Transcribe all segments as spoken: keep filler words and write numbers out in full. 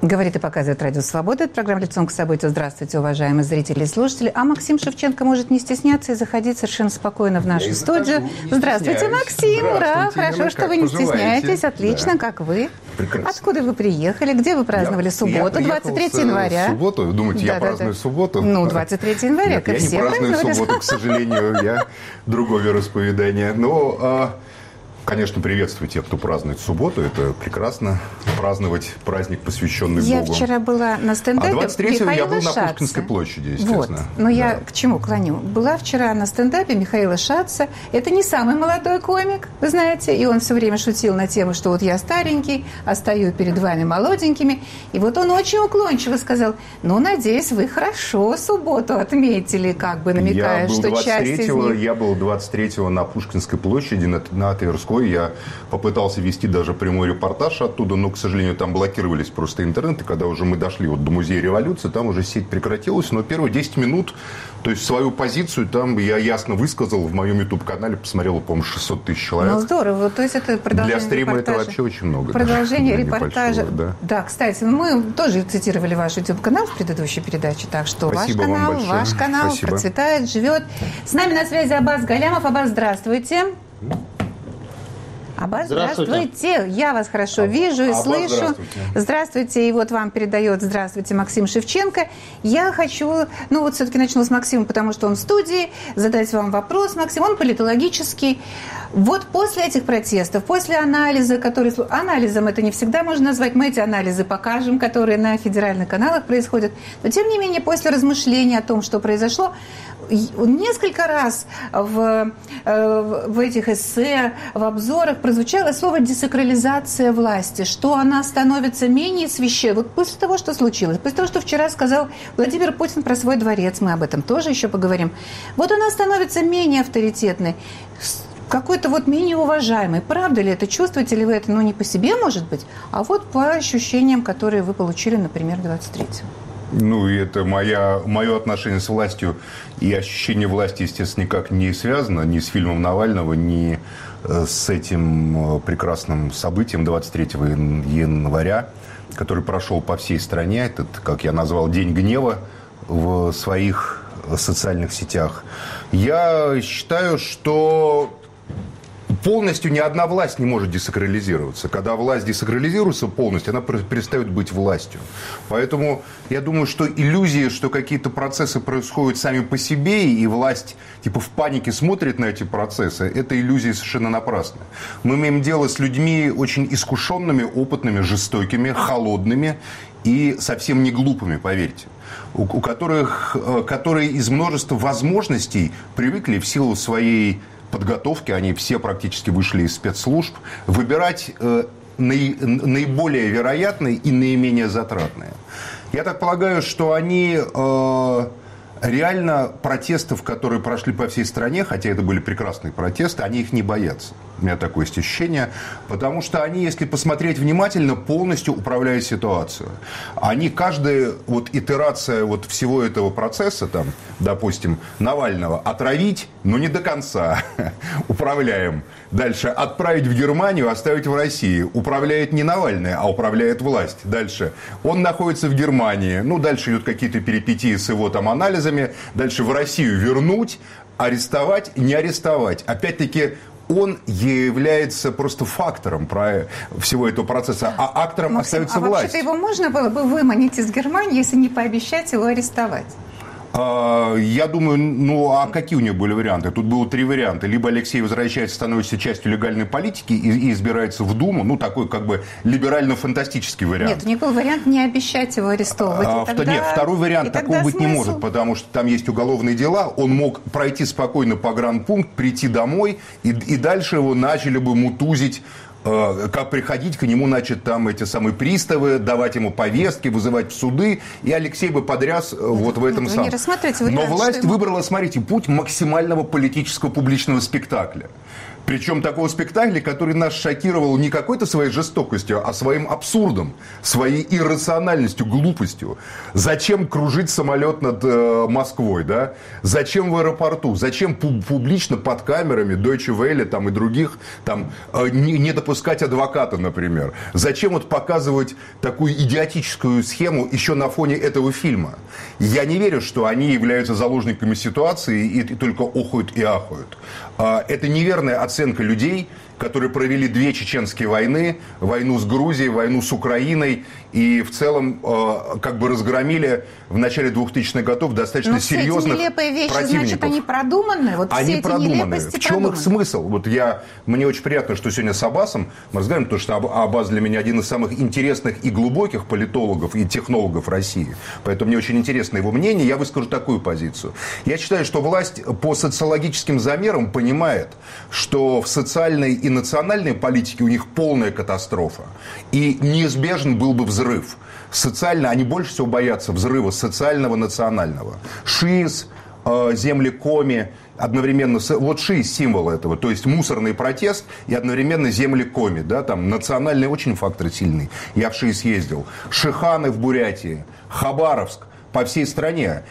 Говорит и показывает Радио Свобода. Это программа «Лицом к событию». Здравствуйте, уважаемые зрители и слушатели. А Максим Шевченко может не стесняться и заходить совершенно спокойно в нашу студию. Здравствуйте, Максим! Ура! Хорошо, ну, что вы не стесняетесь. Отлично, да. Как вы? Прекрасно. Откуда вы приехали? Где вы праздновали я, субботу? Я двадцать третьего января. Субботу? Думаете, да, я да, праздную да. субботу? Ну, двадцать третьего января. Нет, я не праздную субботу, к сожалению. Я другого вероисповедания. Но... Конечно, приветствую тех, кто празднует субботу. Это прекрасно праздновать праздник, посвященный я Богу. Я вчера была на стендапе. А двадцать третьего я был Шатца. на Пушкинской площади, естественно. Вот. Но да. я к чему клоню? Была вчера на стендапе Михаила Шатца. Это не самый молодой комик, вы знаете. И он все время шутил на тему, что вот я старенький, а стою перед вами молоденькими. И вот он очень уклончиво сказал: ну, надеюсь, вы хорошо субботу отметили, как бы намекая, что часть из них... Я был двадцать третьего на Пушкинской площади, на, на Тверской. Я попытался вести даже прямой репортаж оттуда, но, к сожалению, там блокировались просто интернет. И когда уже мы дошли вот до Музея революции, там уже сеть прекратилась. Но первые десять минут, то есть свою позицию там я ясно высказал. В моем YouTube-канале посмотрело, по-моему, шестьсот тысяч человек. Ну, здорово. То есть это продолжение Для стрима репортажа. Это вообще очень много. Продолжение да, репортажа. Да. да, кстати, мы тоже цитировали ваш YouTube-канал в предыдущей передаче. Так что Спасибо ваш канал, ваш канал Спасибо. процветает, живет. С нами на связи Аббас Галямов. Аббас, здравствуйте. Аббас, здравствуйте. здравствуйте. Я вас хорошо вижу и Аббас, слышу. Здравствуйте. здравствуйте. И вот вам передает здравствуйте Максим Шевченко. Я хочу, ну вот все-таки начну с Максима, потому что он в студии, задать вам вопрос, Максим. Он политологический. Вот после этих протестов, после анализа, который... Анализом это не всегда можно назвать. Мы эти анализы покажем, которые на федеральных каналах происходят. Но, тем не менее, после размышления о том, что произошло, несколько раз в, в этих эссе, в обзорах прозвучало слово «десакрализация власти», что она становится менее священной. Вот после того, что случилось, после того, что вчера сказал Владимир Путин про свой дворец, мы об этом тоже еще поговорим, вот она становится менее авторитетной, какой-то вот менее уважаемый. Правда ли это? Чувствуете ли вы это? Ну, не по себе, может быть, а вот по ощущениям, которые вы получили, например, двадцать третьего. Ну, и это моя, мое отношение с властью и ощущение власти, естественно, никак не связано ни с фильмом Навального, ни с этим прекрасным событием двадцать третьего января, который прошел по всей стране. Этот, как я назвал, День гнева в своих социальных сетях. Я считаю, что... полностью ни одна власть не может десакрализироваться. Когда власть десакрализируется полностью, она перестает быть властью. Поэтому я думаю, что иллюзия, что какие-то процессы происходят сами по себе, и власть типа в панике смотрит на эти процессы, это иллюзия совершенно напрасная. Мы имеем дело с людьми очень искушенными, опытными, жестокими, холодными и совсем не глупыми, поверьте. У, у которых, которые из множества возможностей привыкли в силу своей подготовки, они все практически вышли из спецслужб, выбирать э, наи, наиболее вероятные и наименее затратные. Я так полагаю, что они э, реально протестов, которые прошли по всей стране, хотя это были прекрасные протесты, они их не боятся. У меня такое есть ощущение, потому что они, если посмотреть внимательно, полностью управляют ситуацию. Они, каждая вот итерация вот всего этого процесса, там, допустим, Навального, отравить, но не до конца, управляем. Дальше отправить в Германию, оставить в России. Управляет не Навальный, а управляет власть. Дальше он находится в Германии, ну, дальше идут какие-то перипетии с его там анализами. Дальше в Россию вернуть, арестовать, не арестовать. Опять-таки, он является просто фактором всего этого процесса, а актором Максим, остается а власть. Вообще-то его можно было бы выманить из Германии, если не пообещать его арестовать? Я думаю, ну а какие у него были варианты? Тут было три варианта. Либо Алексей возвращается, становится частью легальной политики и, и избирается в Думу. Ну, такой как бы либерально-фантастический вариант. Нет, у него был вариант не обещать его арестовывать. А, тогда... Нет, второй вариант, такого быть смысл? не может, потому что там есть уголовные дела. Он мог пройти спокойно погранпункт, прийти домой, и, и дальше его начали бы мутузить. Как приходить к нему, значит, там эти самые приставы, давать ему повестки, вызывать в суды, и Алексей бы подряс нет, вот в этом самом. Но власть ему... выбрала, смотрите, путь максимального политического публичного спектакля. Причем такого спектакля, который нас шокировал не какой-то своей жестокостью, а своим абсурдом, своей иррациональностью, глупостью. Зачем кружить самолет над э, Москвой, да? Зачем в аэропорту? Зачем пу- публично под камерами Deutsche Welle там, и других там, э, не, не допускать адвоката, например? Зачем вот показывать такую идиотическую схему еще на фоне этого фильма? Я не верю, что они являются заложниками ситуации и, и только охают и ахают. А, это неверная оценка людей, которые провели две чеченские войны, войну с Грузией, войну с Украиной, и в целом э, как бы разгромили в начале двухтысячных годов достаточно Но серьезных все эти нелепые вещи, противников. значит, они продуманы? Вот они все эти продуманы. В чем продуманы. их смысл? Вот я, мне очень приятно, что сегодня с Аббасом мы разговариваем, потому что Аббас для меня один из самых интересных и глубоких политологов и технологов России. Поэтому мне очень интересно его мнение. Я выскажу такую позицию. Я считаю, что власть по социологическим замерам понимает, что в социальной и национальной политике у них полная катастрофа. И неизбежен был бы взрыв. Социально они больше всего боятся взрыва социального, национального. ШИС, э, земли Коми, одновременно, вот ШИС символ этого, то есть мусорный протест и одновременно земли Коми, да, там национальный очень фактор сильный. Я в ШИС ездил. Шиханы в Бурятии, Хабаровск, по всей стране.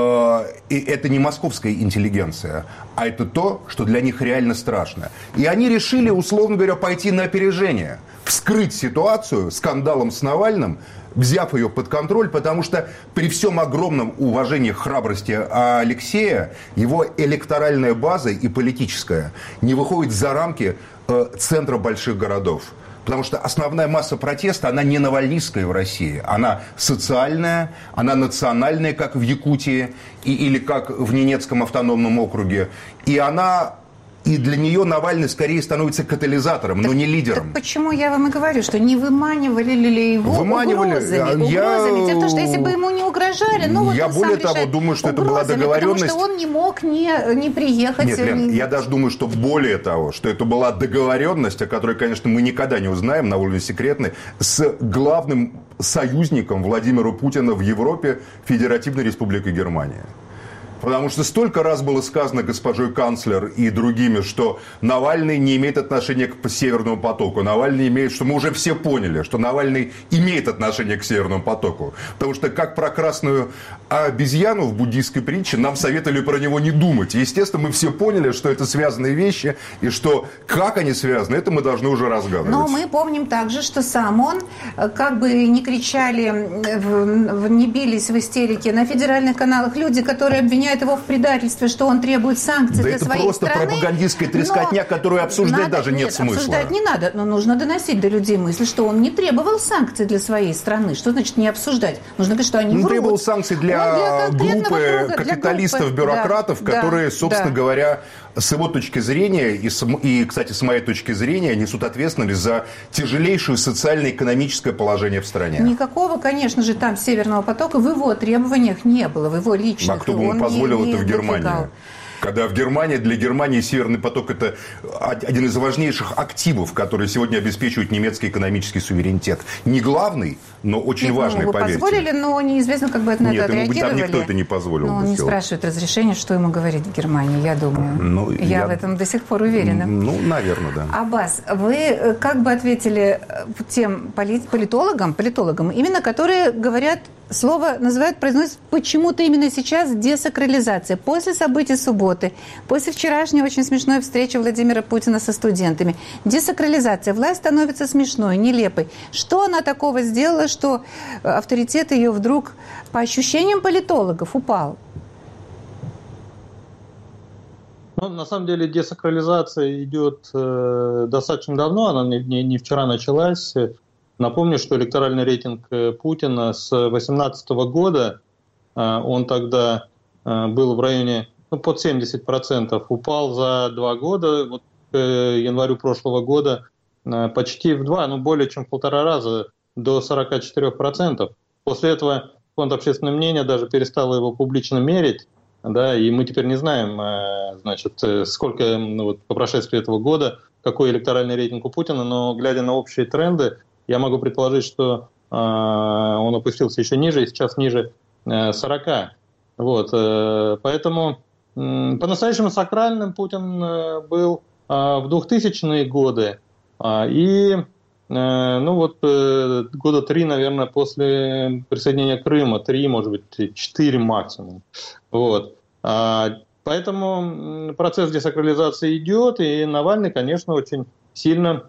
И это не московская интеллигенция, а это то, что для них реально страшно. И они решили, условно говоря, пойти на опережение, вскрыть ситуацию скандалом с Навальным, взяв ее под контроль, потому что при всем огромном уважении к храбрости Алексея, его электоральная база и политическая не выходит за рамки центра больших городов. Потому что основная масса протеста, она не навальнистская в России. Она социальная, она национальная, как в Якутии, и, или как в Ненецком автономном округе. И она... И для нее Навальный скорее становится катализатором, так, но не лидером. Так почему я вам и говорю, что не выманивали ли его выманивали. угрозами? Я... угрозами. Дело в том, что если бы ему не угрожали, ну вот я он более сам того решает думаю, что угрозами, это была договоренность. Потому что он не мог не, не приехать. Нет, Лен, я даже думаю, что более того, что это была договоренность, о которой, конечно, мы никогда не узнаем, довольно секретной, с главным союзником Владимира Путина в Европе, Федеративной Республикой Германия. Потому что столько раз было сказано госпожой канцлер и другими, что Навальный не имеет отношения к Северному потоку. Навальный имеет, что мы уже все поняли, что Навальный имеет отношение к Северному потоку. Потому что как про красную обезьяну в буддийской притче нам советовали про него не думать. И, естественно, мы все поняли, что это связанные вещи, и что как они связаны, это мы должны уже разгадывать. Но мы помним также, что сам он, как бы не кричали, не бились в истерике на федеральных каналах люди, которые обвиняют его в предательстве, что он требует санкций да для это своей просто страны. пропагандистская трескотня, которую обсуждать надо, даже нет, нет смысла. Обсуждать не надо, но нужно доносить до людей мысль, что он не требовал санкций для своей страны. Что значит не обсуждать? Нужно говорить, что они Он врут. требовал санкций для, для группы круга, капиталистов-бюрократов, да, которые, да, собственно да. говоря, с его точки зрения и, с, и, кстати, с моей точки зрения, несут ответственность за тяжелейшее социально-экономическое положение в стране. Никакого, конечно же, там Северного потока в его требованиях не было, в его личных. А кто бы ему позволил это в Германии? Когда в Германии, для Германии Северный поток – это один из важнейших активов, которые сегодня обеспечивают немецкий экономический суверенитет. Не главный, но очень Нет, важный, ну, поверьте. Позволили, но неизвестно, как бы это на Нет, это отреагировали. Нет, там никто это не позволил. Но он не сделать. спрашивает разрешения, что ему говорить в Германии, я думаю. Ну, я, я в этом до сих пор уверена. Ну, наверное, да. Аббас, вы как бы ответили тем политологам, политологам, именно которые говорят, слово называют, произносят почему-то именно сейчас десакрализация. После событий субботы, после вчерашней очень смешной встречи Владимира Путина со студентами. Десакрализация. Власть становится смешной, нелепой. Что она такого сделала, что авторитет ее вдруг, по ощущениям политологов, упал? Ну, на самом деле десакрализация идет э, достаточно давно, она не, не, не вчера началась. Напомню, что электоральный рейтинг Путина с две тысячи восемнадцатого года, э, он тогда э, был в районе ну, под семьдесят процентов, упал за два года, вот к январю прошлого года э, почти в два, ну более чем в полтора раза, до сорок четыре процента. После этого Фонд общественного мнения даже перестал его публично мерить. Да, и мы теперь не знаем, значит, сколько ну, вот, по прошествии этого года, какой электоральный рейтинг у Путина, но глядя на общие тренды, я могу предположить, что э, он опустился еще ниже, и сейчас ниже э, сорока. Вот, э, поэтому э, по-настоящему сакральным Путин э, был в двухтысячные годы. И ну вот года три, наверное, после присоединения Крыма, три, может быть, четыре максимум. Вот. Поэтому процесс десакрализации идет, и Навальный, конечно, очень сильно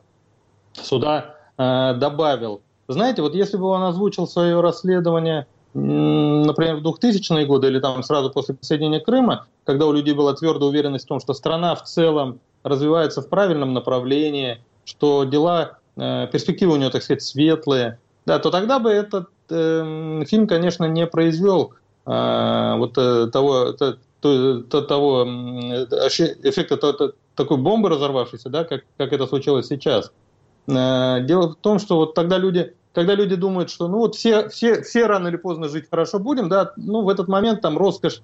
сюда добавил. Знаете, вот если бы он озвучил свое расследование, например, в двухтысячные годы или там сразу после присоединения Крыма, когда у людей была твердая уверенность в том, что страна в целом развивается в правильном направлении, что дела, э, перспективы у него, так сказать, светлые, да, то тогда бы этот э, фильм, конечно, не произвел э, вот э, того, то, то, то, того э, эффекта то, то, такой бомбы разорвавшейся, да, как, как это случилось сейчас. Э, дело в том, что вот тогда люди, когда люди думают, что ну вот все, все, все рано или поздно жить хорошо будем, да, ну в этот момент там роскошь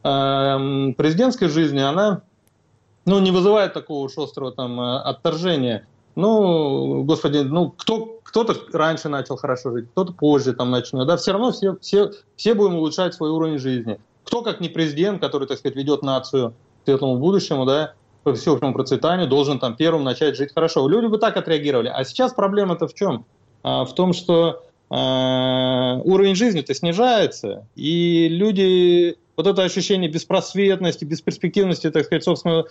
э, президентской жизни, она ну, не вызывает такого уж острого там отторжения. Ну, господи, ну, кто, кто-то раньше начал хорошо жить, кто-то позже там начнет. Да, все равно все, все, все будем улучшать свой уровень жизни. Кто, как не президент, который, так сказать, ведет нацию к светлому будущему, да, по всеобщему процветанию, должен там первым начать жить хорошо. Люди бы так отреагировали. А сейчас проблема-то в чем? А, в том, что а, уровень жизни-то снижается, и люди... Вот это ощущение беспросветности, бесперспективности, так сказать, собственного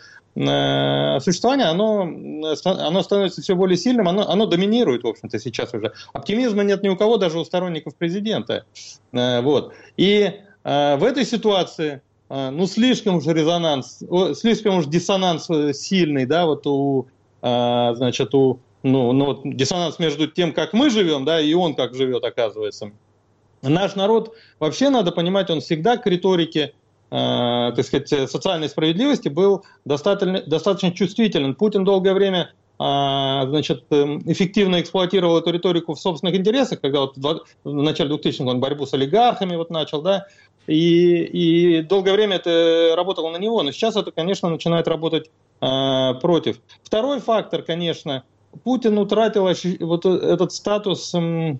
э, существования, оно, оно становится все более сильным, оно, оно доминирует, в общем-то, сейчас уже. Оптимизма нет ни у кого, даже у сторонников президента. Э, вот. И э, в этой ситуации, э, ну, слишком уж резонанс, о, слишком уж диссонанс сильный, да, вот у, э, значит, у, ну, ну, вот диссонанс между тем, как мы живем, да, и он как живет, оказывается. Наш народ, вообще, надо понимать, он всегда к риторике, э, так сказать, социальной справедливости был достаточно, достаточно чувствителен. Путин долгое время э, значит, эффективно эксплуатировал эту риторику в собственных интересах, когда вот в, в начале двухтысячных он борьбу с олигархами вот начал, да, и, и долгое время это работало на него, но сейчас это, конечно, начинает работать э, против. Второй фактор, конечно, Путин утратил вот этот статус... Э,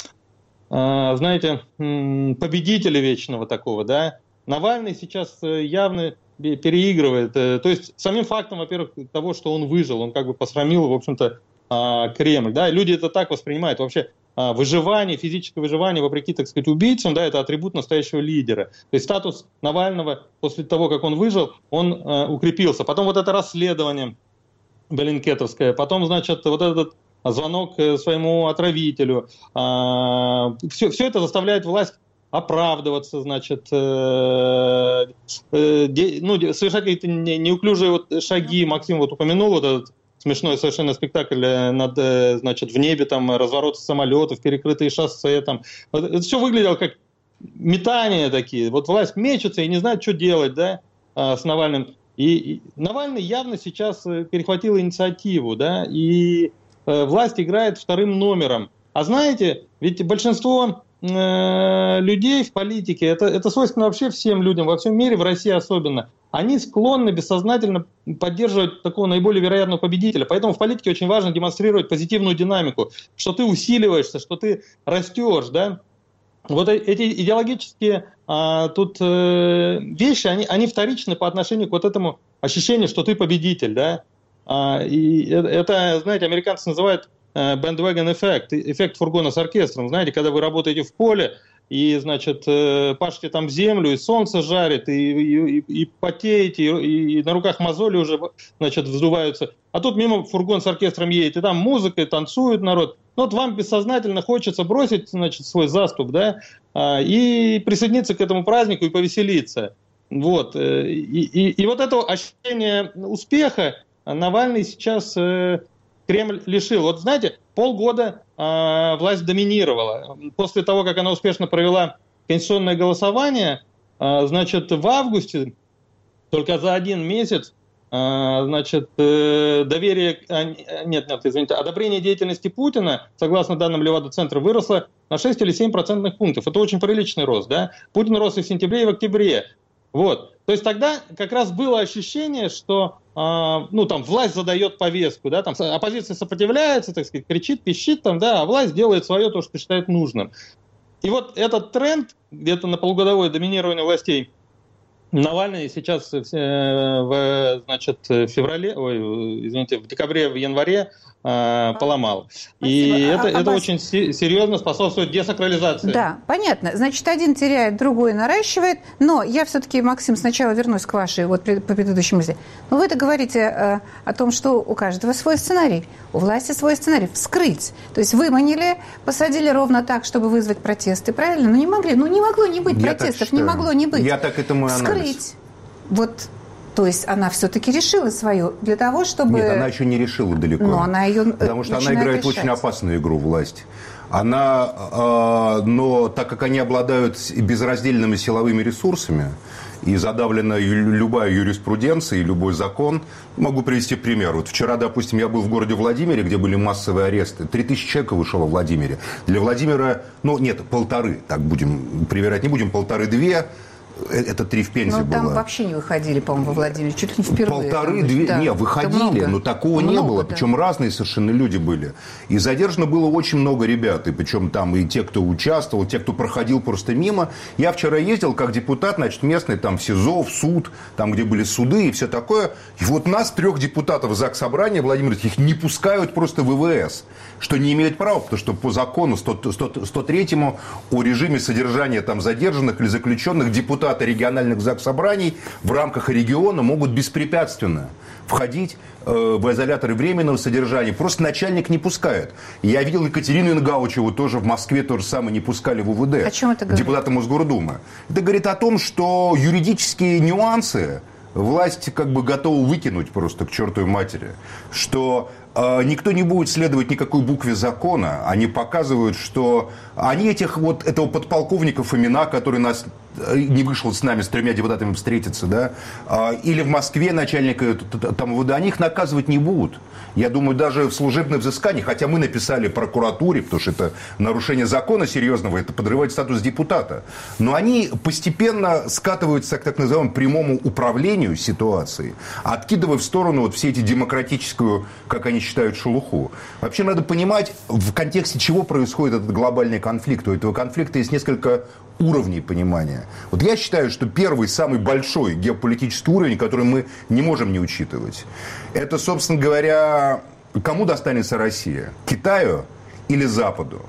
знаете, победителя вечного такого, да, Навальный сейчас явно переигрывает. То есть самим фактом, во-первых, того, что он выжил, он как бы посрамил, в общем-то, Кремль, да, люди это так воспринимают. Вообще выживание, физическое выживание, вопреки, так сказать, убийцам, да, это атрибут настоящего лидера. То есть статус Навального после того, как он выжил, он укрепился. Потом вот это расследование Беллинкетовское, потом, значит, вот этот звонок своему отравителю. Все, все это заставляет власть оправдываться, значит, э, э, де, ну, совершать какие-то неуклюжие вот шаги. Максим вот упомянул вот этот смешной совершенно спектакль над, значит, в небе, там, разворот самолетов, перекрытые шоссе. Там. Вот это все выглядело как метания такие. Вот власть мечется и не знает, что делать, да, с Навальным. И, и Навальный явно сейчас перехватил инициативу, да, и власть играет вторым номером. А знаете, ведь большинство э, людей в политике, это, это свойственно вообще всем людям, во всем мире, в России особенно, они склонны бессознательно поддерживать такого наиболее вероятного победителя. Поэтому в политике очень важно демонстрировать позитивную динамику, что ты усиливаешься, что ты растешь, да. Вот эти идеологические а, тут э, вещи, они, они вторичны по отношению к вот этому ощущению, что ты победитель, да. И это, знаете, американцы называют bandwagon эффект, эффект фургона с оркестром. Знаете, когда вы работаете в поле и, значит, пашете там землю, и солнце жарит, и, и, и потеете, и, и на руках мозоли уже, значит, вздуваются. А тут мимо фургон с оркестром едет, и там музыка, и танцует народ. Ну, вот вам бессознательно хочется бросить, значит, свой заступ, да, и присоединиться к этому празднику и повеселиться. Вот. И, и, и вот это ощущение успеха Навальный сейчас э, Кремль лишил. Вот знаете, полгода э, власть доминировала. После того, как она успешно провела конституционное голосование, э, значит, в августе, только за один месяц, э, значит, э, доверие, э, нет, нет, извините, одобрение деятельности Путина, согласно данным Левада-центра, выросло на шесть или семь процентных пунктов. Это очень приличный рост, да? Путин рос и в сентябре, и в октябре. Вот. То есть тогда как раз было ощущение, что э, ну, там, власть задает повестку, да, там, оппозиция сопротивляется, так сказать, кричит, пищит, там, да, а власть делает свое, то, что считает нужным. И вот этот тренд, где-то на полугодовое доминирование властей Навальный сейчас э, в, значит, в феврале, ой, извините, в декабре, в январе э, поломал. Спасибо. И а, это, а, это а очень си- серьезно способствует десакрализации. Да, понятно. Значит, один теряет, другой наращивает. Но я все-таки, Максим, сначала вернусь к вашей вот по предыдущей мысли. Но вы-то говорите э, о том, что у каждого свой сценарий, у власти свой сценарий. Вскрыть. То есть выманили, посадили ровно так, чтобы вызвать протесты, правильно? Ну не могли, ну не могло не быть я протестов, не могло не быть. Я так этому и анализ. Вот, то есть она все-таки решила свою для того, чтобы... Нет, она еще не решила далеко. Но она ее Потому что она играет решать. очень опасную игру, власть. Она, э, но так как они обладают безраздельными силовыми ресурсами и задавлена любая юриспруденция и любой закон, могу привести пример. Вот вчера, допустим, я был в городе Владимире, где были массовые аресты. Три тысячи человек вышло во Владимире. Для Владимира, ну нет, полторы, так будем привирать, не будем, полторы-две. Это три в Пензе было. Ну, там было. Вообще не выходили, по-моему, во Владимире, чуть ли не впервые. Полторы, две, да. Не, выходили, но такого много, не было, да. Причем разные совершенно люди были. И задержано было очень много ребят, и причем там и те, кто участвовал, те, кто проходил просто мимо. Я вчера ездил как депутат, значит, местный, там, в СИЗО, в суд, там, где были суды и все такое. И вот нас, трех депутатов Заксобрания Владимировских, не пускают просто в ВВС, что не имеют права, потому что по закону сто третьему о режиме содержания там задержанных или заключенных депутаты региональных заксобраний в рамках региона могут беспрепятственно входить э, в изоляторы временного содержания. Просто начальник не пускает. Я видел Екатерину Ингаучеву тоже в Москве, то же самое, не пускали в УВД. О чем это говорит? Депутата Мосгордумы. Это говорит о том, что юридические нюансы власть как бы готова выкинуть просто к чертовой матери. Что э, никто не будет следовать никакой букве закона. Они показывают, что они этих вот, этого подполковника Фомина, который нас не вышел с нами, с тремя депутатами встретиться, да, э, или в Москве начальника там ВВД, они их наказывать не будут. Я думаю, даже в служебном взыскании, хотя мы написали прокуратуре, потому что это нарушение закона серьезного, это подрывает статус депутата. Но они постепенно скатываются к так называемому прямому управлению ситуацией, откидывая в сторону вот все эти демократическую, как они считают, шелуху. Вообще надо понимать, в контексте чего происходит этот глобальный конфликт. У этого конфликта есть несколько уровней понимания. Вот я считаю, что первый, самый большой геополитический уровень, который мы не можем не учитывать, это, собственно говоря, кому достанется Россия? Китаю или Западу?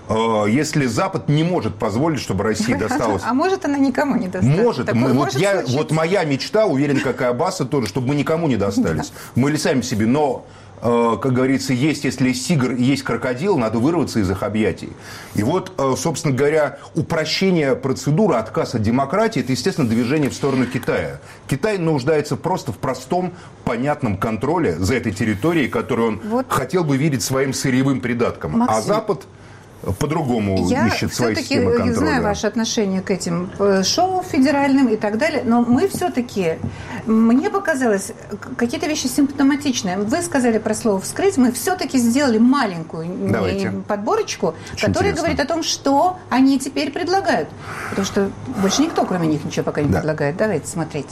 Если Запад не может позволить, чтобы России досталось... А может, она никому не достанется? Может. Мы, вот, я, вот моя мечта, уверен, как и Аббаса тоже, чтобы мы никому не достались. Мы или сами себе, но... как говорится, есть, если есть тигр и есть крокодил, надо вырваться из их объятий. И вот, собственно говоря, упрощение процедуры, отказ от демократии, это, естественно, движение в сторону Китая. Китай нуждается просто в простом, понятном контроле за этой территорией, которую он вот хотел бы видеть своим сырьевым придатком. Максим. А Запад по-другому я ищет свои системы контроля. Я знаю ваше отношение к этим шоу федеральным и так далее, но мы все-таки, мне показалось, какие-то вещи симптоматичные. Вы сказали про слово «вскрыть», мы все-таки сделали маленькую Давайте. подборочку, Очень которая интересно. говорит о том, что они теперь предлагают. Потому что больше никто, кроме них, ничего пока не да. предлагает. Давайте смотреть.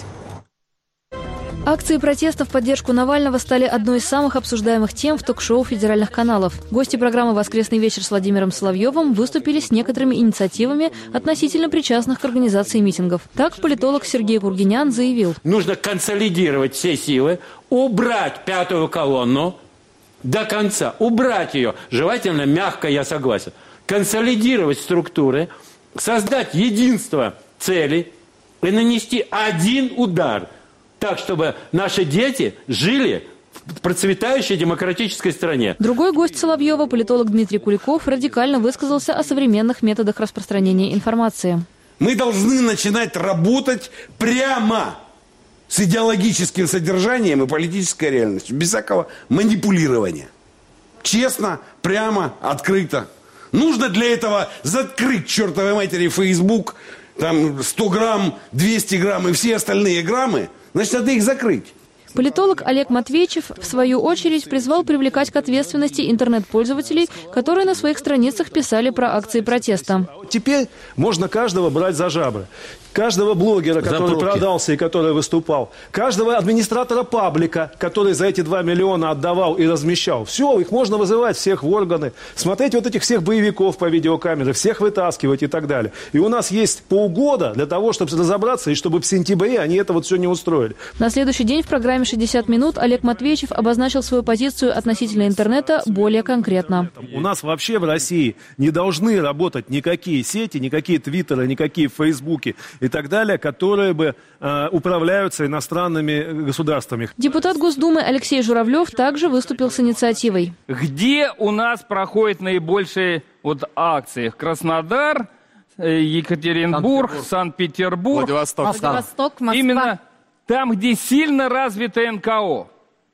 Акции протеста в поддержку Навального стали одной из самых обсуждаемых тем в ток-шоу федеральных каналов. Гости программы «Воскресный вечер» с Владимиром Соловьевым выступили с некоторыми инициативами относительно причастных к организации митингов. Так политолог Сергей Кургинян заявил. Нужно консолидировать все силы, убрать пятую колонну до конца, убрать ее, желательно мягко, я согласен, консолидировать структуры, создать единство целей и нанести один удар – так, чтобы наши дети жили в процветающей демократической стране. Другой гость Соловьева, политолог Дмитрий Куликов, радикально высказался о современных методах распространения информации. Мы должны начинать работать прямо с идеологическим содержанием и политической реальностью, без всякого манипулирования. Честно, прямо, открыто. Нужно для этого закрыть, чертовой матери, Facebook, там сто грамм, двести грамм и все остальные граммы. Значит, надо их закрыть. Политолог Олег Матвейчев, в свою очередь, призвал привлекать к ответственности интернет-пользователей, которые на своих страницах писали про акции протеста. Теперь можно каждого брать за жабры. Каждого блогера, который продался и который выступал. Каждого администратора паблика, который за эти два миллиона отдавал и размещал. Все, их можно вызывать всех в органы, смотреть вот этих всех боевиков по видеокамере, всех вытаскивать и так далее. И у нас есть полгода для того, чтобы разобраться, и чтобы в сентябре они это вот все не устроили. На следующий день в программе «шестьдесят минут» Олег Матвейчев обозначил свою позицию относительно интернета более конкретно. У нас вообще в России не должны работать никакие сети, никакие твиттеры, никакие фейсбуки и так далее, которые бы э, управляются иностранными государствами. Депутат Госдумы Алексей Журавлев также выступил с инициативой. Где у нас проходят наибольшие вот акции? Краснодар, Екатеринбург, Санкт-Петербург, Владивосток, Владивосток, Москва. Именно там, где сильно развито эн ка о.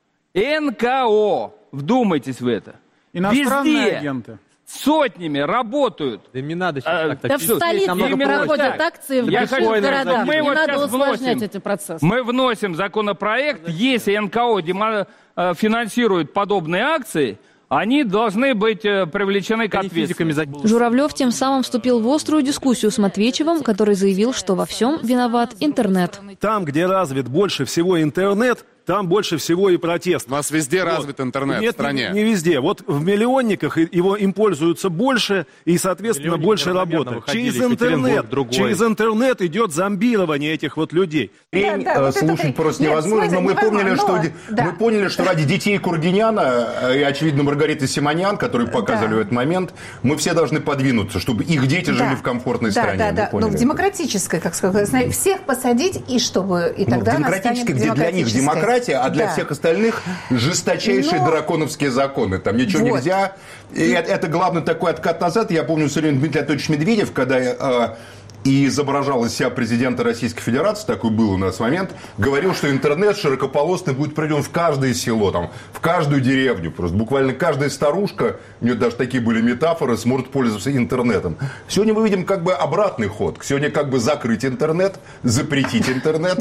эн ка о, вдумайтесь в это. Иностранные Везде агенты. Сотнями работают. Да не надо сейчас А, так. Да в столице проходят акции в Я больших хочу, городах. мы Не вот надо сейчас усложнять вносим, эти процессы. Мы вносим законопроект, если эн ка о демо, э, финансирует подобные акции, они должны быть э, привлечены к ответственности. Журавлев тем самым вступил в острую дискуссию с Матвейчевым, который заявил, что во всем виноват интернет. Там, где развит больше всего интернет, там больше всего и протест. У нас везде вот. развит интернет Нет, в стране. Не, не везде. Вот в миллионниках его им пользуются больше и, соответственно, больше работает. Через интернет, через интернет идет зомбирование этих вот людей. Да, да, вот слушать это... просто Нет, невозможно, но мы поняли, но... что, да. мы поняли, что ради детей Кургиняна и, очевидно, Маргариты Симонян, которые показывали да. в этот момент, мы все должны подвинуться, чтобы их дети да. жили в комфортной да, стране. Да, да, да. Но в демократической, как сказать, всех посадить, и чтобы и тогда ну, демократической, где для них демократия, а для да. всех остальных жесточайшие Но... драконовские законы. Там ничего вот. нельзя. И это, это главный такой откат назад. Я помню, все время Дмитрий Анатольевич Медведев, когда э, и изображал из себя президента Российской Федерации, такой был у нас момент, говорил, что интернет широкополосный будет проведен в каждое село, там, в каждую деревню. Просто буквально каждая старушка, у нее даже такие были метафоры, сможет пользоваться интернетом. Сегодня мы видим как бы обратный ход. Сегодня как бы закрыть интернет, запретить интернет.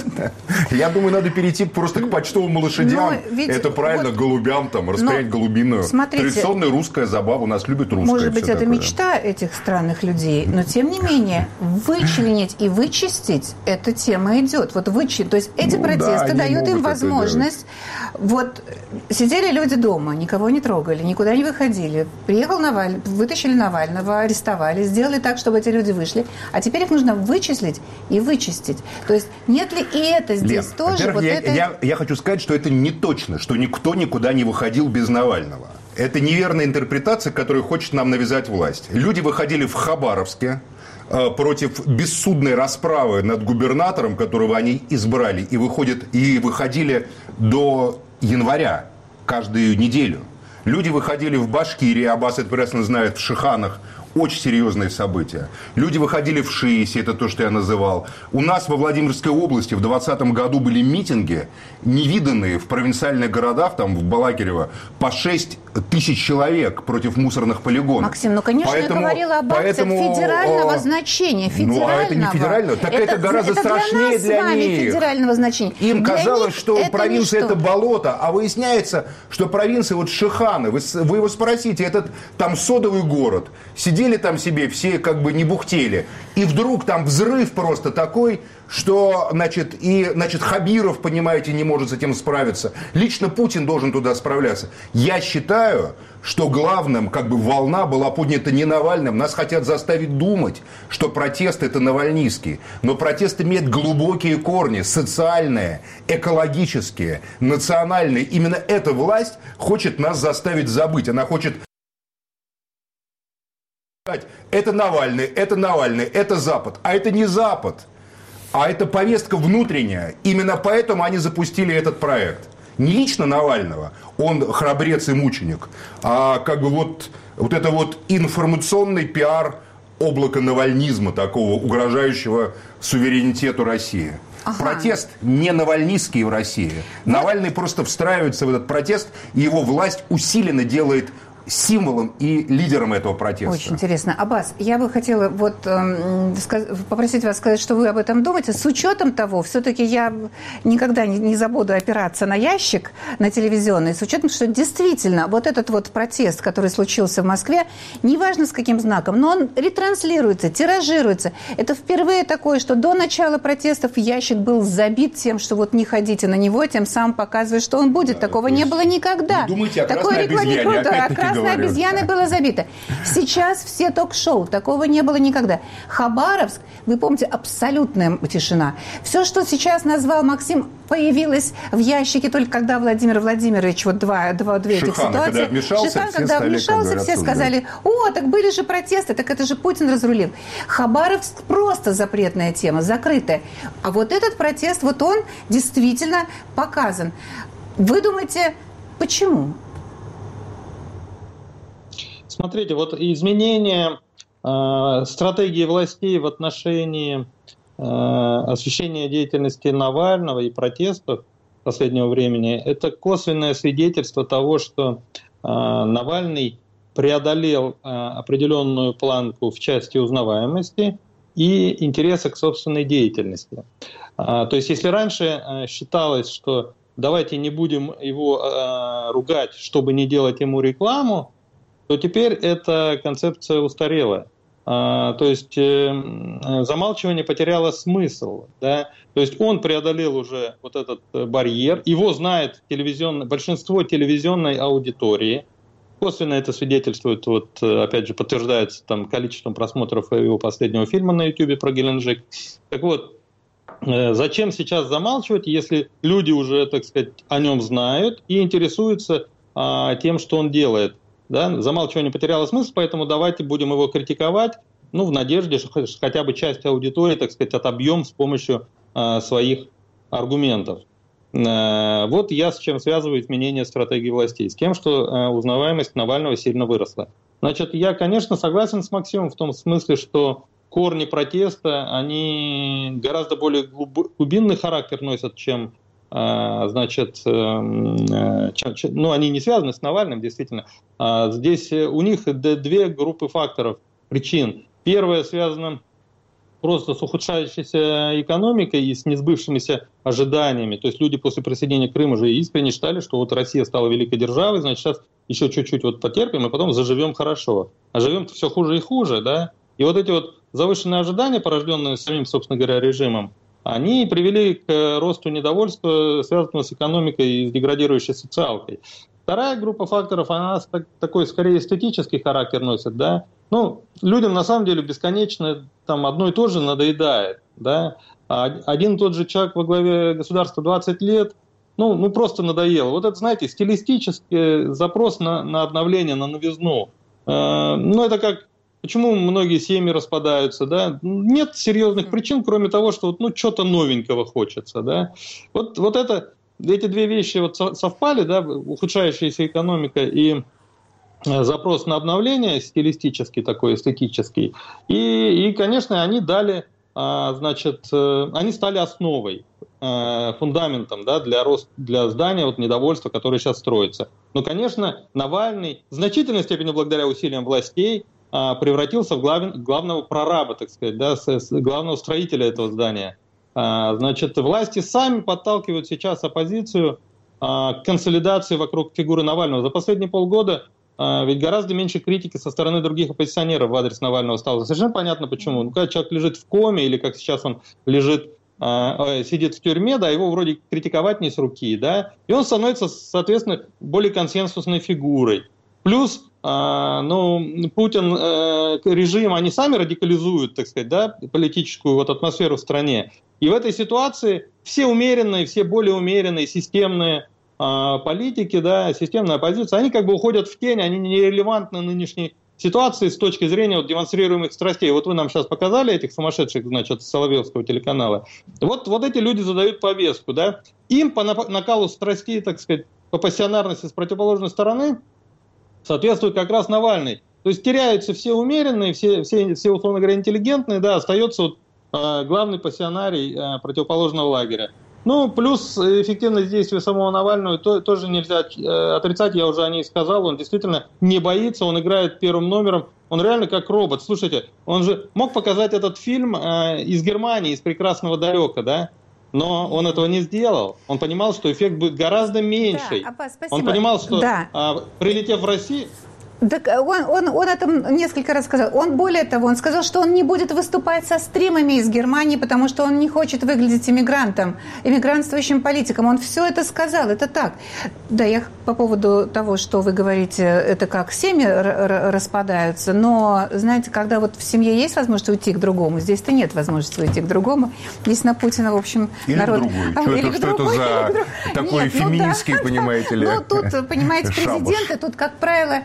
Я думаю, надо перейти просто к почтовым лошадям. Это правильно, голубям, там, распрять голубиную. Традиционная русская забава. У нас любят русское. Может быть, это мечта этих странных людей, но тем не менее, вычленить и вычистить, эта тема идет. Вот вычистить. То есть эти ну, протесты да, дают им возможность. Вот сидели люди дома, никого не трогали, никуда не выходили. Приехал Навальный, вытащили Навального, арестовали, сделали так, чтобы эти люди вышли. А теперь их нужно вычислить и вычистить. То есть нет ли и это здесь Лен, тоже? Вот я, это... я, я хочу сказать, что это не точно, что никто никуда не выходил без Навального. Это неверная интерпретация, которую хочет нам навязать власть. Люди выходили в Хабаровске против бессудной расправы над губернатором, которого они избрали, и, выходят, и выходили до января каждую неделю. Люди выходили в Башкирии, Аббас это прекрасно знает, в Шиханах. Очень серьезные события. Люди выходили в Шиисе, это то, что я называл. У нас во Владимирской области в двадцатом году были митинги, невиданные в провинциальных городах, там в Балакирево, по шесть тысяч человек против мусорных полигонов. Максим, ну, конечно, поэтому, я говорила об акциях поэтому, федерального о, значения. Федерального. Ну, а это не федерального. Так это, это гораздо это страшнее для, для них. Федерального значения. Им для казалось, что это провинция ничто. это болото, а выясняется, что провинция, вот Шиханы, вы, вы его спросите, этот там содовый город, сидели там себе, все как бы не бухтели, и вдруг там взрыв просто такой, что, значит, и, значит, Хабиров, понимаете, не может с этим справиться. Лично Путин должен туда справляться. Я считаю, что главным, как бы, волна была поднята не Навальным. Нас хотят заставить думать, что протест это навальнистский. Но протест имеет глубокие корни, социальные, экологические, национальные. Именно эта власть хочет нас заставить забыть. Она хочет... Это Навальный, это Навальный, это Запад. А это не Запад. А это повестка внутренняя. Именно поэтому они запустили этот проект. Не лично Навального, он храбрец и мученик, а как бы вот, вот это вот информационный пиар облака навальнизма, такого угрожающего суверенитету России. Ага. Протест не навальнистский в России. Вот. Навальный просто встраивается в этот протест, и его власть усиленно делает символом и лидером этого протеста. Очень интересно. Аббас, я бы хотела вот, э, попросить вас сказать, что вы об этом думаете. С учетом того, все-таки я никогда не, не забуду опираться на ящик, на телевизионный, с учетом, что действительно вот этот вот протест, который случился в Москве, неважно с каким знаком, но он ретранслируется, тиражируется. Это впервые такое, что до начала протестов ящик был забит тем, что вот не ходите на него, тем самым показывая, что он будет. Да, Такого не было никогда. Не думайте о Такое красной обезьяне, опять-таки Красной обезьяны было забито. Сейчас все ток-шоу. Такого не было никогда. Хабаровск, вы помните, абсолютная тишина. Все, что сейчас назвал Максим, появилось в ящике только когда Владимир Владимирович, вот два, два, две этих Шихан, ситуации. Когда вмешался, Шихан, все, когда стали, вмешался, все сказали, о, так были же протесты, так это же Путин разрулил. Хабаровск просто запретная тема, закрытая. А вот этот протест, вот он действительно показан. Вы думаете, почему? Смотрите, вот изменение э, стратегии властей в отношении э, освещения деятельности Навального и протестов последнего времени, это косвенное свидетельство того, что э, Навальный преодолел э, определенную планку в части узнаваемости и интереса к собственной деятельности. Э, то есть если раньше э, считалось, что давайте не будем его э, ругать, чтобы не делать ему рекламу, то теперь эта концепция устарела. А, то есть э, замалчивание потеряло смысл. Да? То есть он преодолел уже вот этот барьер, его знает телевизион... большинство телевизионной аудитории. Косвенно это свидетельствует, вот, опять же, подтверждается там, количеством просмотров его последнего фильма на Ютубе про Геленджик. Так вот, э, зачем сейчас замалчивать, если люди уже, так сказать, о нем знают и интересуются э, тем, что он делает? Да, замалчивание потеряло смысл, поэтому давайте будем его критиковать, ну, в надежде, что хотя бы часть аудитории, так сказать, отобьем с помощью э, своих аргументов. Э, вот я с чем связываю изменение стратегии властей. С тем, что э, узнаваемость Навального сильно выросла. Значит, я, конечно, согласен с Максимом в том смысле, что корни протеста, они гораздо более глубинный характер носят, чем... Значит, ну, они не связаны с Навальным, действительно. Здесь у них две группы факторов, причин. Первая связана просто с ухудшающейся экономикой и с несбывшимися ожиданиями. То есть люди после присоединения Крыма уже искренне считали, что вот Россия стала великой державой, значит, сейчас еще чуть-чуть вот потерпим, и потом заживем хорошо. А живем-то все хуже и хуже, да? И вот эти вот завышенные ожидания, порожденные самим, собственно говоря, режимом, они привели к росту недовольства, связанного с экономикой и с деградирующей социалкой. Вторая группа факторов, она такой скорее эстетический характер носит, да. Ну, людям на самом деле бесконечно там одно и то же надоедает, да. Один и тот же человек во главе государства двадцать лет, ну, ну просто надоело. Вот это, знаете, стилистический запрос на, на обновление, на новизну. Ну, это как... Почему многие семьи распадаются, да? Нет серьезных причин, кроме того, что ну, что-то новенького хочется, да? Вот, вот это, эти две вещи вот совпали, да, ухудшающаяся экономика и запрос на обновление, стилистический такой, эстетический. И, и конечно, они дали, значит, они стали основой, фундаментом, да, для роста, для здания вот, недовольства, которое сейчас строится. Но, конечно, Навальный в значительной степени благодаря усилиям властей превратился в глав... главного прораба, так сказать, да, с... С главного строителя этого здания. Значит, власти сами подталкивают сейчас оппозицию к консолидации вокруг фигуры Навального. За последние полгода ведь гораздо меньше критики со стороны других оппозиционеров в адрес Навального стало. Совершенно понятно почему. Ну, когда человек лежит в коме, или как сейчас он лежит, сидит в тюрьме, да, его вроде критиковать не с руки, да, и он становится, соответственно, более консенсусной фигурой. Плюс ну, Путин, режим, они сами радикализуют, так сказать, да, политическую вот атмосферу в стране. И в этой ситуации все умеренные, все более умеренные, системные политики, да, системная оппозиция, они как бы уходят в тень, они нерелевантны нынешней ситуации с точки зрения вот, демонстрируемых страстей. Вот вы нам сейчас показали этих сумасшедших, значит, с Соловьевского телеканала. Вот, вот эти люди задают повестку, да. Им по накалу страстей, так сказать, по пассионарности с противоположной стороны соответствует как раз Навальный. То есть теряются все умеренные, все, все, все условно говоря, интеллигентные, да, остается вот, э, главный пассионарий э, противоположного лагеря. Ну, плюс эффективность действий самого Навального то, тоже нельзя э, отрицать, я уже о ней сказал, он действительно не боится, он играет первым номером, он реально как робот. Слушайте, он же мог показать этот фильм э, из Германии, из прекрасного далека, да? Но он этого не сделал. Он понимал, что эффект будет гораздо меньший. Да, Аббас, спасибо. Он понимал, что да. э, прилетев в Россию... Так он, он, он это несколько раз сказал. Он, более того, он сказал, что он не будет выступать со стримами из Германии, потому что он не хочет выглядеть иммигрантом, иммигрантствующим политиком. Он все это сказал, это так. Да, я по поводу того, что вы говорите, это как семьи распадаются, но, знаете, когда вот в семье есть возможность уйти к другому, здесь-то нет возможности уйти к другому. Здесь на Путина, в общем, или народ... другой. А, что, или это, другой, что это за такой нет, феминистский, ну, да, понимаете ли, ну, тут, понимаете, президенты, тут, как правило,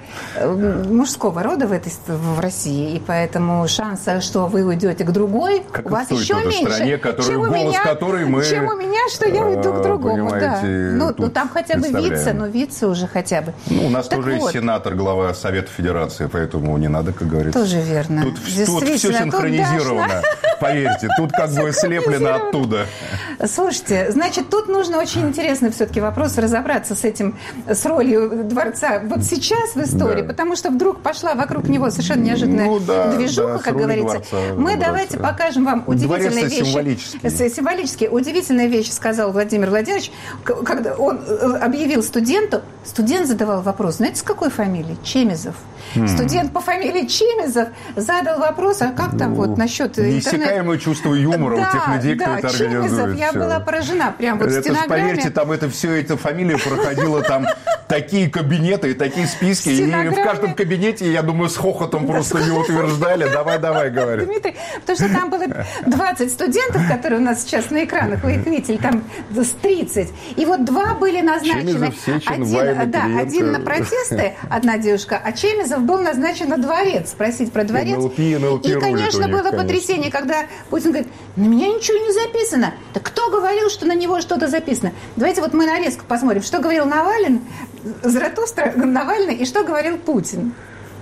мужского рода в, этой, в России, и поэтому шанса, что вы уйдете к другой, как у вас еще меньше, стране, который, чем, у голос меня, которой мы, чем у меня, что я уйду к другому. Да. Ну, ну, там хотя бы вице, но вице уже хотя бы. Ну, у нас так тоже вот. Есть сенатор, глава Совета Федерации, поэтому не надо, как говорится. Тоже верно. Тут, тут все синхронизировано, тут поверьте, тут как бы слеплено оттуда. Слушайте, значит, тут нужно очень интересный все-таки вопрос разобраться с этим, с ролью дворца вот сейчас в истории, да. Потому что вдруг пошла вокруг него совершенно неожиданная ну, да, движуха, да, как говорится. Мы давайте да. покажем вам удивительные вещи. Символические. Символические. Удивительная вещь, сказал Владимир Владимирович, когда он объявил студенту, студент задавал вопрос, знаете, с какой фамилией? Чемезов. Hmm. Студент по фамилии Чемезов задал вопрос, а как там ну, вот насчет интернета? Неиссякаемое чувство юмора да, у тех людей, да, кто это Чемезов, организует. Я все. была поражена, прям вот это, в стенограмме. Поверьте, там это все, эта фамилия проходила там такие кабинеты и такие списки, и в каждом кабинете, я думаю, с хохотом просто не утверждали. Давай, давай, говори. Дмитрий, потому что там было двадцать студентов, которые у нас сейчас на экранах, вы их видите, там с тридцать. И вот два были назначены. Один, да, один на протесты, одна девушка, а Чемезов был назначен на дворец, спросить про дворец. эн эл пи, эн эл пи и, конечно, них, было конечно. потрясение, когда Путин говорит, на меня ничего не записано. Так кто говорил, что на него что-то записано? Давайте вот мы нарезку посмотрим, что говорил Навальный, Заратустра, Навальный и что говорил Путин.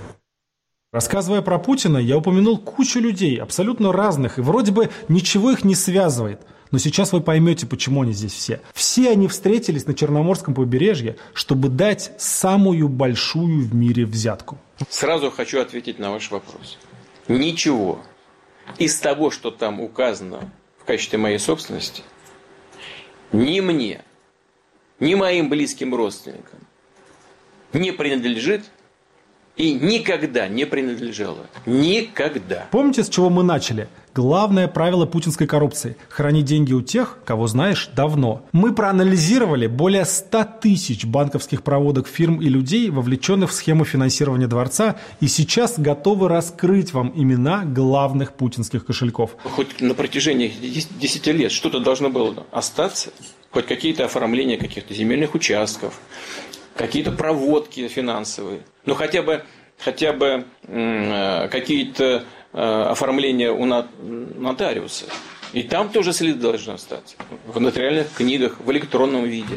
Рассказывая про Путина, я упомянул кучу людей, абсолютно разных, и вроде бы ничего их не связывает. Но сейчас вы поймете, почему они здесь все. Все они встретились на Черноморском побережье, чтобы дать самую большую в мире взятку. Сразу хочу ответить на ваш вопрос. Ничего из того, что там указано в качестве моей собственности, ни мне, ни моим близким родственникам не принадлежит и никогда не принадлежало. Никогда. Помните, с чего мы начали? Главное правило путинской коррупции – храни деньги у тех, кого знаешь давно. Мы проанализировали более ста тысяч банковских проводок фирм и людей, вовлеченных в схему финансирования дворца, и сейчас готовы раскрыть вам имена главных путинских кошельков. Хоть на протяжении десяти лет что-то должно было остаться, хоть какие-то оформления каких-то земельных участков, какие-то проводки финансовые, ну хотя бы, хотя бы м- какие-то э, оформления у нотариуса. И там тоже следы должны остаться. В нотариальных книгах, в электронном виде.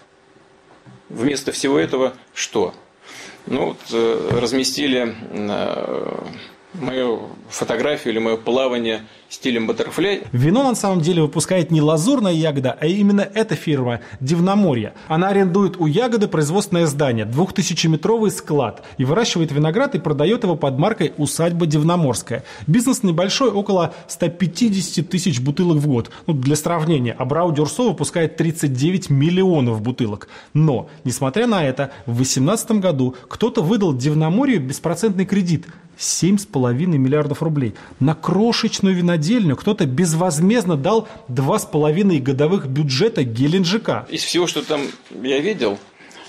Вместо всего этого что? Ну вот э, разместили э, мою фотографию или мое плавание стилем баттерфляй. Вино на самом деле выпускает не лазурная ягода, а именно эта фирма Дивноморье. Она арендует у ягоды производственное здание, двухтысячеметровый склад, и выращивает виноград и продает его под маркой «Усадьба Дивноморская». Бизнес небольшой, около ста пятидесяти тысяч бутылок в год. Ну, для сравнения, Абрау Дюрсо выпускает тридцать девять миллионов бутылок. Но, несмотря на это, в две тысячи восемнадцатом году кто-то выдал Дивноморью беспроцентный кредит – семь с половиной миллиардов рублей. На крошечную винодельню кто-то безвозмездно дал два с половиной годовых бюджета Геленджика. Из всего, что там я видел,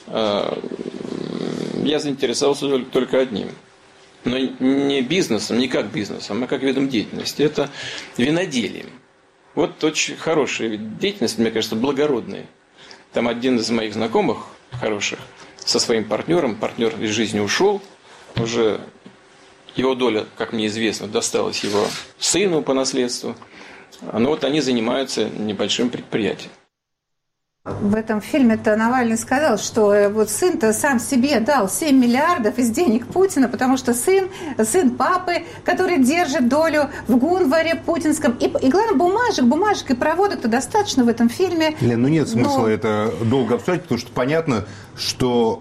я заинтересовался только одним. Но не бизнесом, не как бизнесом, а как видом деятельности. Это виноделием. Вот очень хорошая вид деятельности, мне кажется, благородная. Там один из моих знакомых хороших со своим партнером, партнер из жизни ушел, уже его доля, как мне известно, досталась его сыну по наследству. Но вот они занимаются небольшим предприятием. В этом фильме-то Навальный сказал, что вот сын-то сам себе дал семь миллиардов из денег Путина, потому что сын, сын папы, который держит долю в Гунваре путинском. И, и главное, бумажек, бумажек и проводок-то достаточно в этом фильме. Лен, ну нет смысла Но... это долго обсуждать, потому что понятно, что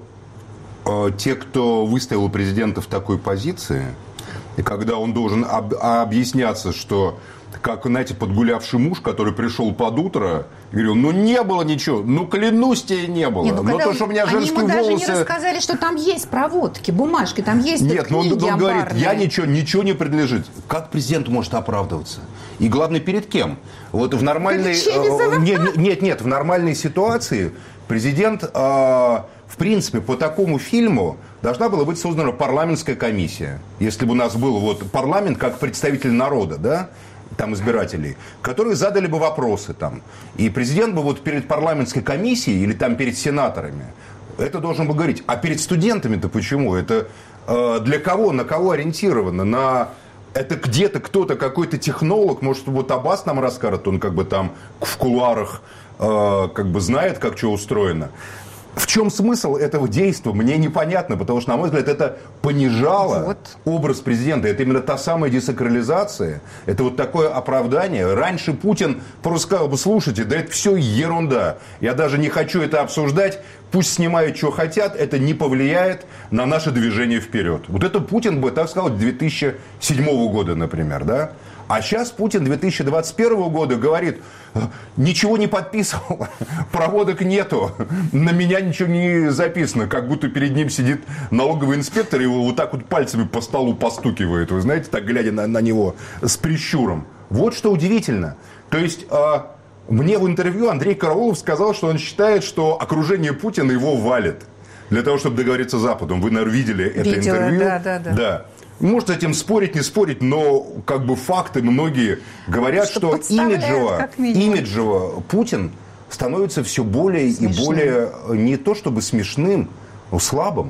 э, те, кто выставил президента в такой позиции, и когда он должен об, объясняться, что... как, знаете, подгулявший муж, который пришел под утро и говорил, ну, не было ничего, ну, клянусь тебе, не было. Нет, ну, но то, что у меня женские они ему волосы... даже не рассказали, что там есть проводки, бумажки, там есть Нет, но он, он амбарные. говорит, я ничего, ничего не принадлежит. Как президент может оправдываться? И главное, перед кем? Вот в нормальной... Э, нет, нет, нет, в нормальной ситуации президент, э, в принципе, по такому фильму должна была быть создана парламентская комиссия. Если бы у нас был вот парламент как представитель народа, да, там избирателей, которые задали бы вопросы там. И президент бы вот перед парламентской комиссией или там перед сенаторами это должен был говорить. А перед студентами-то почему? Это э, для кого, на кого ориентировано? На... Это где-то кто-то, какой-то технолог, может, вот Аббас нам расскажет, он как бы там в кулуарах э, как бы знает, как что устроено. В чем смысл этого действия, мне непонятно, потому что, на мой взгляд, это понижало вот. образ президента. Это именно та самая десакрализация, это вот такое оправдание. Раньше Путин просто сказал бы, слушайте, да это все ерунда, я даже не хочу это обсуждать, пусть снимают, что хотят, это не повлияет на наше движение вперед. Вот это Путин бы так сказал две тысячи седьмого года, например, да? А сейчас Путин две тысячи двадцать первого года говорит, ничего не подписывал, проводок нету, на меня ничего не записано, как будто перед ним сидит налоговый инспектор и его вот так вот пальцами по столу постукивает, вы знаете, так глядя на, на него с прищуром. Вот что удивительно. То есть, э, мне в интервью Андрей Караулов сказал, что он считает, что окружение Путина его валит для того, чтобы договориться с Западом. Вы, наверное, видели это Видела, интервью. Да, да, да. да. Может, с этим спорить, не спорить, но как бы факты многие говорят, что, что имиджево, имиджево Путин становится все более смешным. И более не то чтобы смешным, но слабым.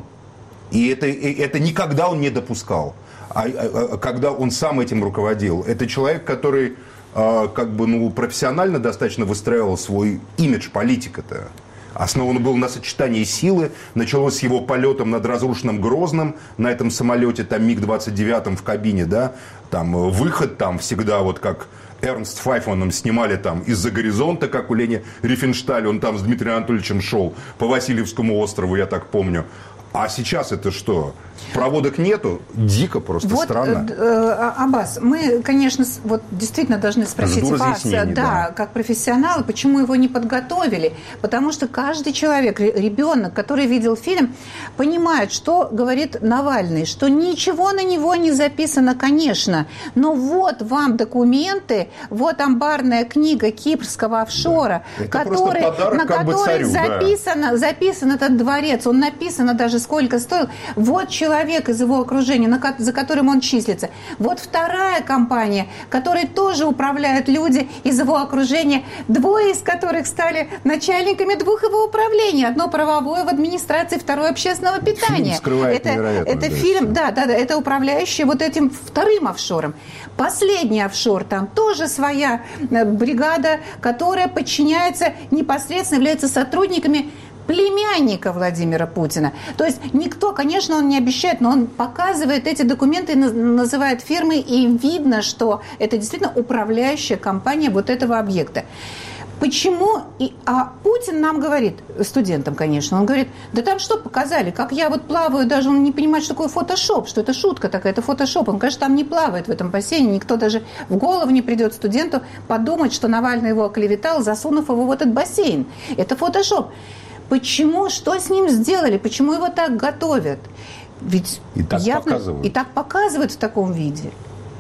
И это, это никогда он не допускал. А, а когда он сам этим руководил. Это человек, который а, как бы, ну, профессионально достаточно выстраивал свой имидж политика-то. Основан был на сочетании силы. Началось с его полетом над разрушенным Грозным на этом самолете, там миг двадцать девять в кабине, да, там выход там всегда вот как Эрнст Файфманом снимали там из-за горизонта, как у Лени Рифеншталя, он там с Дмитрием Анатольевичем шел по Васильевскому острову, я так помню. А сейчас это что? Проводок нету? Дико просто, вот, странно. Э, Аббас, мы, конечно, вот действительно должны спросить вас, да, да, как профессионалы, почему его не подготовили. Потому что каждый человек, ребенок, который видел фильм, понимает, что говорит Навальный, что ничего на него не записано, конечно. Но вот вам документы, вот амбарная книга кипрского офшора, да. который, подарок, на которой царю, записано, да. записан этот дворец, он написано даже сколько стоил. Вот человек из его окружения, за которым он числится. Вот вторая компания, которой тоже управляют люди из его окружения, двое из которых стали начальниками двух его управлений. Одно правовое в администрации, второе общественного питания. Фильм скрывает это это фильм, да, да, да, это управляющий вот этим вторым офшором. Последний офшор, там тоже своя бригада, которая подчиняется, непосредственно является сотрудниками племянника Владимира Путина. То есть никто, конечно, он не обещает, но он показывает эти документы, называет фирмы, и видно, что это действительно управляющая компания вот этого объекта. Почему? И, а Путин нам говорит, студентам, конечно, он говорит, да там что показали, как я вот плаваю, даже он не понимает, что такое фотошоп, что это шутка такая, это фотошоп. Он, конечно, там не плавает в этом бассейне, никто даже в голову не придет студенту подумать, что Навальный его оклеветал, засунув его в этот бассейн. Это фотошоп. Почему? Что с ним сделали? Почему его так готовят? Ведь и так явно, показывают. И так показывают в таком виде.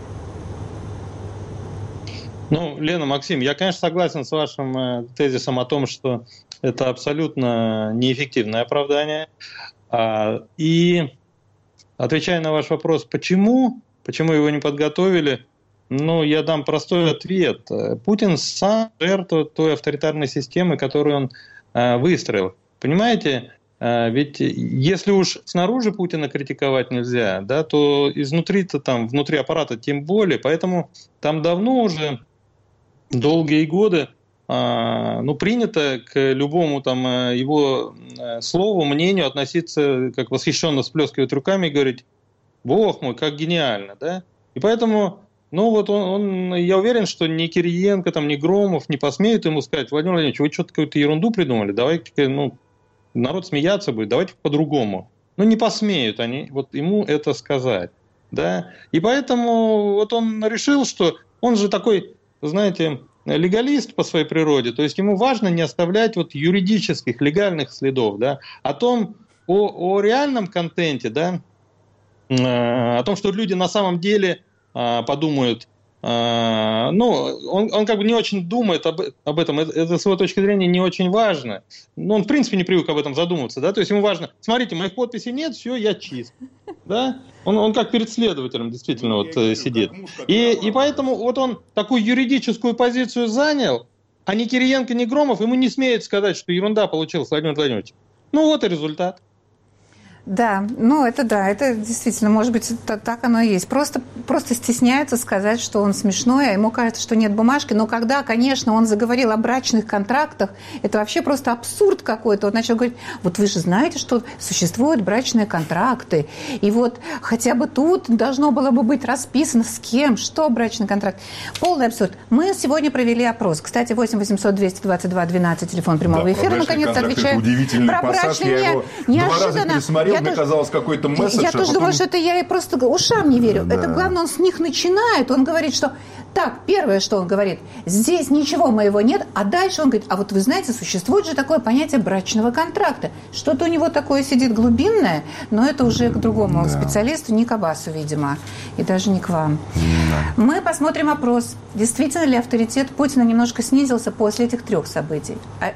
Ну, Лена, Максим, я, конечно, согласен с вашим э, тезисом о том, что это абсолютно неэффективное оправдание. А, и отвечая на ваш вопрос, почему, почему его не подготовили, ну, я дам простой ответ. Путин сам жертва той авторитарной системы, которую он выстроил. Понимаете, ведь если уж снаружи Путина критиковать нельзя, да, то изнутри-то там, внутри аппарата тем более. Поэтому там давно уже, долгие годы, ну, принято к любому там его слову, мнению относиться, как восхищенно всплескивать руками и говорить: «Бог мой, как гениально», да? И поэтому, ну вот он, он, я уверен, что ни Кириенко, там, ни Громов не посмеют ему сказать: «Владимир Владимирович, вы что-то какую-то ерунду придумали, давайте, ну, народ смеяться будет, давайте по-другому». Ну, не посмеют они вот ему это сказать, да? И поэтому вот он решил, что он же такой, знаете, легалист по своей природе, то есть ему важно не оставлять вот юридических, легальных следов, да, о том, о, о реальном контенте, да, о том, что люди на самом деле а, подумают, а, ну, он, он как бы не очень думает об, об этом, это, это с его точки зрения не очень важно, но он в принципе не привык об этом задумываться, да, то есть ему важно: смотрите, моих подписей нет, все, я чист, да, он, он как перед следователем действительно вот сидит, и, и поэтому вот он такую юридическую позицию занял, а ни Кириенко, ни Громов ему не смеют сказать, что ерунда получилась, Владимир Владимирович. Ну вот и результат. Да, ну это да, это действительно, может быть, это, так оно и есть. Просто, просто стесняется сказать, что он смешной, а ему кажется, что нет бумажки. Но когда, конечно, он заговорил о брачных контрактах, это вообще просто абсурд какой-то. Он начал говорить: вот вы же знаете, что существуют брачные контракты, и вот хотя бы тут должно было бы быть расписано, с кем, что брачный контракт. Полный абсурд. Мы сегодня провели опрос. Кстати, восемь восемьсот двести двадцать два двенадцать, телефон прямого да, эфира, наконец-то отвечаю. Про брачный я его неожиданно. Мне тоже, казалось, какой-то месседж. Я тоже потом... думаю, что это я и просто ушам не верю. Да. Это главное, он с них начинает. Он говорит, что так, первое, что он говорит: здесь ничего моего нет. А дальше он говорит: а вот вы знаете, существует же такое понятие брачного контракта. Что-то у него такое сидит глубинное, но это уже к другому да. специалисту, не к Аббасу, видимо, и даже не к вам. Да. Мы посмотрим опрос. Действительно ли авторитет Путина немножко снизился после этих трех событий?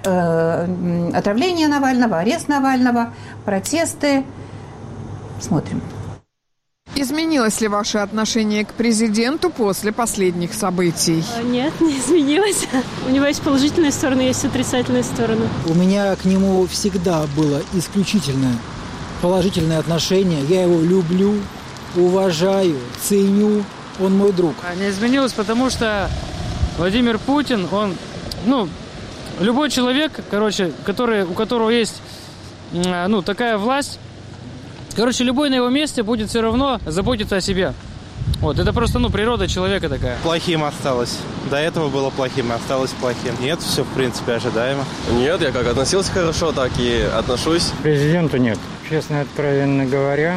Отравление Навального, арест Навального, протесты. Смотрим. Изменилось ли ваше отношение к президенту после последних событий? Нет, не изменилось. У него есть положительные стороны, есть отрицательные стороны. У меня к нему всегда было исключительно положительное отношение. Я его люблю, уважаю, ценю. Он мой друг. Не изменилось, потому что Владимир Путин, он, ну, любой человек, короче, который, у которого есть, ну, такая власть, короче, любой на его месте будет все равно заботиться о себе. Вот, это просто, ну, природа человека такая. Плохим осталось. До этого было плохим, осталось плохим. Нет, все, в принципе, ожидаемо. Нет, я как относился хорошо, так и отношусь. К президенту нет. Честно и откровенно говоря,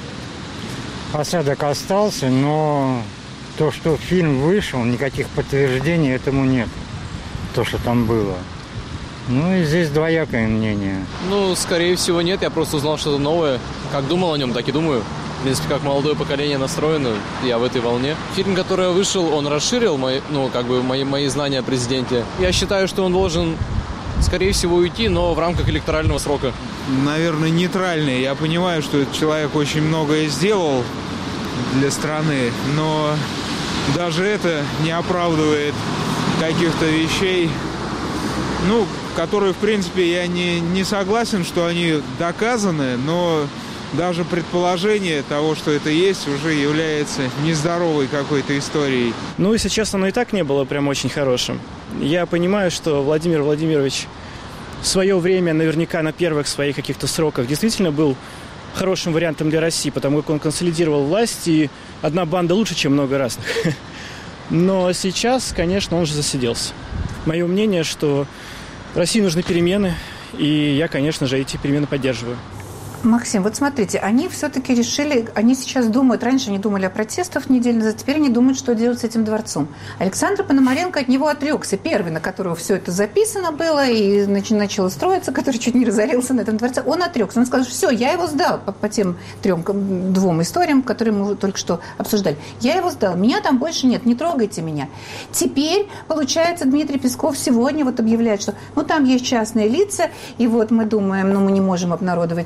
осадок остался, но то, что фильм вышел, никаких подтверждений этому нет. То, что там было. Ну и здесь двоякое мнение. Ну, скорее всего, нет. Я просто узнал что-то новое. Как думал о нем, так и думаю. В принципе, как молодое поколение настроено, я в этой волне. Фильм, который вышел, он расширил мои, ну, как бы мои, мои знания о президенте. Я считаю, что он должен, скорее всего, уйти, но в рамках электорального срока. Наверное, нейтральный. Я понимаю, что этот человек очень многое сделал для страны, но даже это не оправдывает каких-то вещей, ну, которые, в принципе, я не, не согласен, что они доказаны, но даже предположение того, что это есть, уже является нездоровой какой-то историей. Ну, если честно, оно и так не было прям очень хорошим. Я понимаю, что Владимир Владимирович в свое время, наверняка на первых своих каких-то сроках, действительно был хорошим вариантом для России, потому как он консолидировал власть, и одна банда лучше, чем много разных. Но сейчас, конечно, он уже засиделся. Мое мнение, что России нужны перемены, и я, конечно же, эти перемены поддерживаю. Максим, вот смотрите, они все-таки решили, они сейчас думают, раньше они думали о протестах неделю назад, теперь они думают, что делать с этим дворцом. Александр Пономаренко от него отрекся, первый, на которого все это записано было и начало строиться, который чуть не разорился на этом дворце, он отрекся. Он сказал, все, я его сдал по, по тем трем, двум историям, которые мы только что обсуждали. Я его сдал, меня там больше нет, не трогайте меня. Теперь, получается, Дмитрий Песков сегодня вот объявляет, что ну там есть частные лица, и вот мы думаем, ну мы не можем обнародовать их в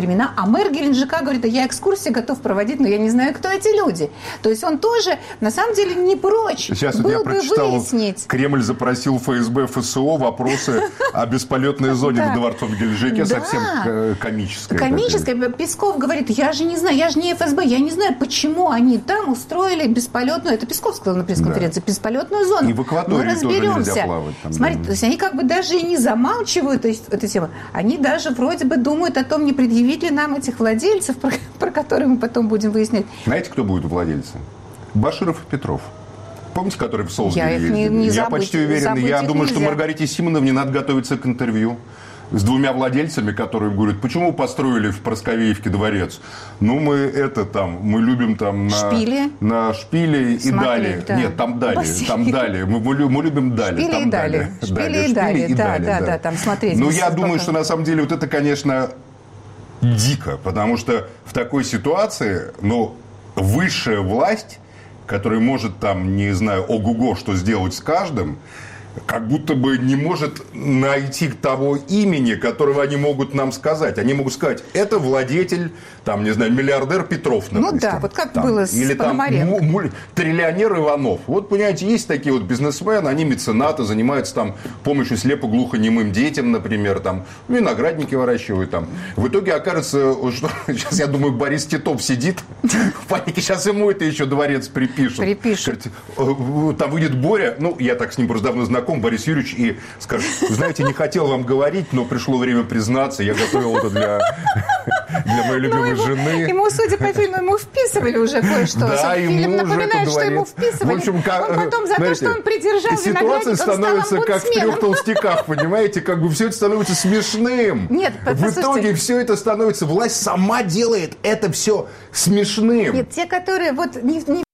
времена, а мэр Геленджика говорит, да я экскурсии готов проводить, но я не знаю, кто эти люди. То есть он тоже, на самом деле, не прочь Сейчас был вот я бы прочитал, выяснить. Кремль запросил ФСБ, ФСО вопросы о бесполетной зоне в Дворцовом Геленджике, совсем комическое. Комическое. Песков говорит, я же не знаю, я же не ФСБ, я не знаю, почему они там устроили бесполетную, это Песков сказал на пресс-конференции, бесполетную зону. И в акватории тоже нельзя плавать. Смотрите, то есть они как бы даже и не замалчивают то есть, эту тему. Они даже вроде бы думают о том, не предъявить ли нам этих владельцев, про, про которые мы потом будем выяснять. Знаете, кто будет владельцем? Баширов и Петров. Помните, которые в Солсбери я ездили? Не, не я забыть, почти уверен, я думаю, нельзя. что Маргарите Симоновне надо готовиться к интервью с двумя владельцами, которые говорят, почему построили в Просковеевке дворец? Ну, мы это там, мы любим там на Шпили, на шпили и далее. Да. Нет, там далее, Бассейн. там далее. Мы, мы, мы любим далее. Шпили там и далее. Шпили далее. и далее, и да, далее, да, да, да, там смотреть. Но я думаю, что на самом деле вот это, конечно, дико, потому что в такой ситуации, ну, высшая власть, которая может там, не знаю, ого-го, что сделать с каждым, как будто бы не может найти того имени, которого они могут нам сказать. Они могут сказать, это владетель, там, не знаю, миллиардер Петров, допустим. Ну да, вот как там, было с или там м- триллионер Иванов. Вот, понимаете, есть такие вот бизнесмены, они меценаты, занимаются там помощью слепо-глухонемым детям, например, там, виноградники выращивают там. В итоге окажется, что сейчас, я думаю, Борис Титов сидит в панике, сейчас ему это еще дворец припишут. Припишут. Там выйдет Боря, ну, я так с ним просто давно знаком, Борис Юрьевич, и скажет, знаете, не хотел вам говорить, но пришло время признаться, я готовил это для, для моей любимой ему, жены. Ему, судя по фильму, ему вписывали уже кое-что. Да, ему Фильм напоминает, что ему вписывали. В общем, как, он потом за знаете, то, что он придержал ситуация становится как в трех толстяках, понимаете? Как бы все это становится смешным. Нет, в итоге все это становится, власть сама делает это все смешным. Нет, те, которые вот не, не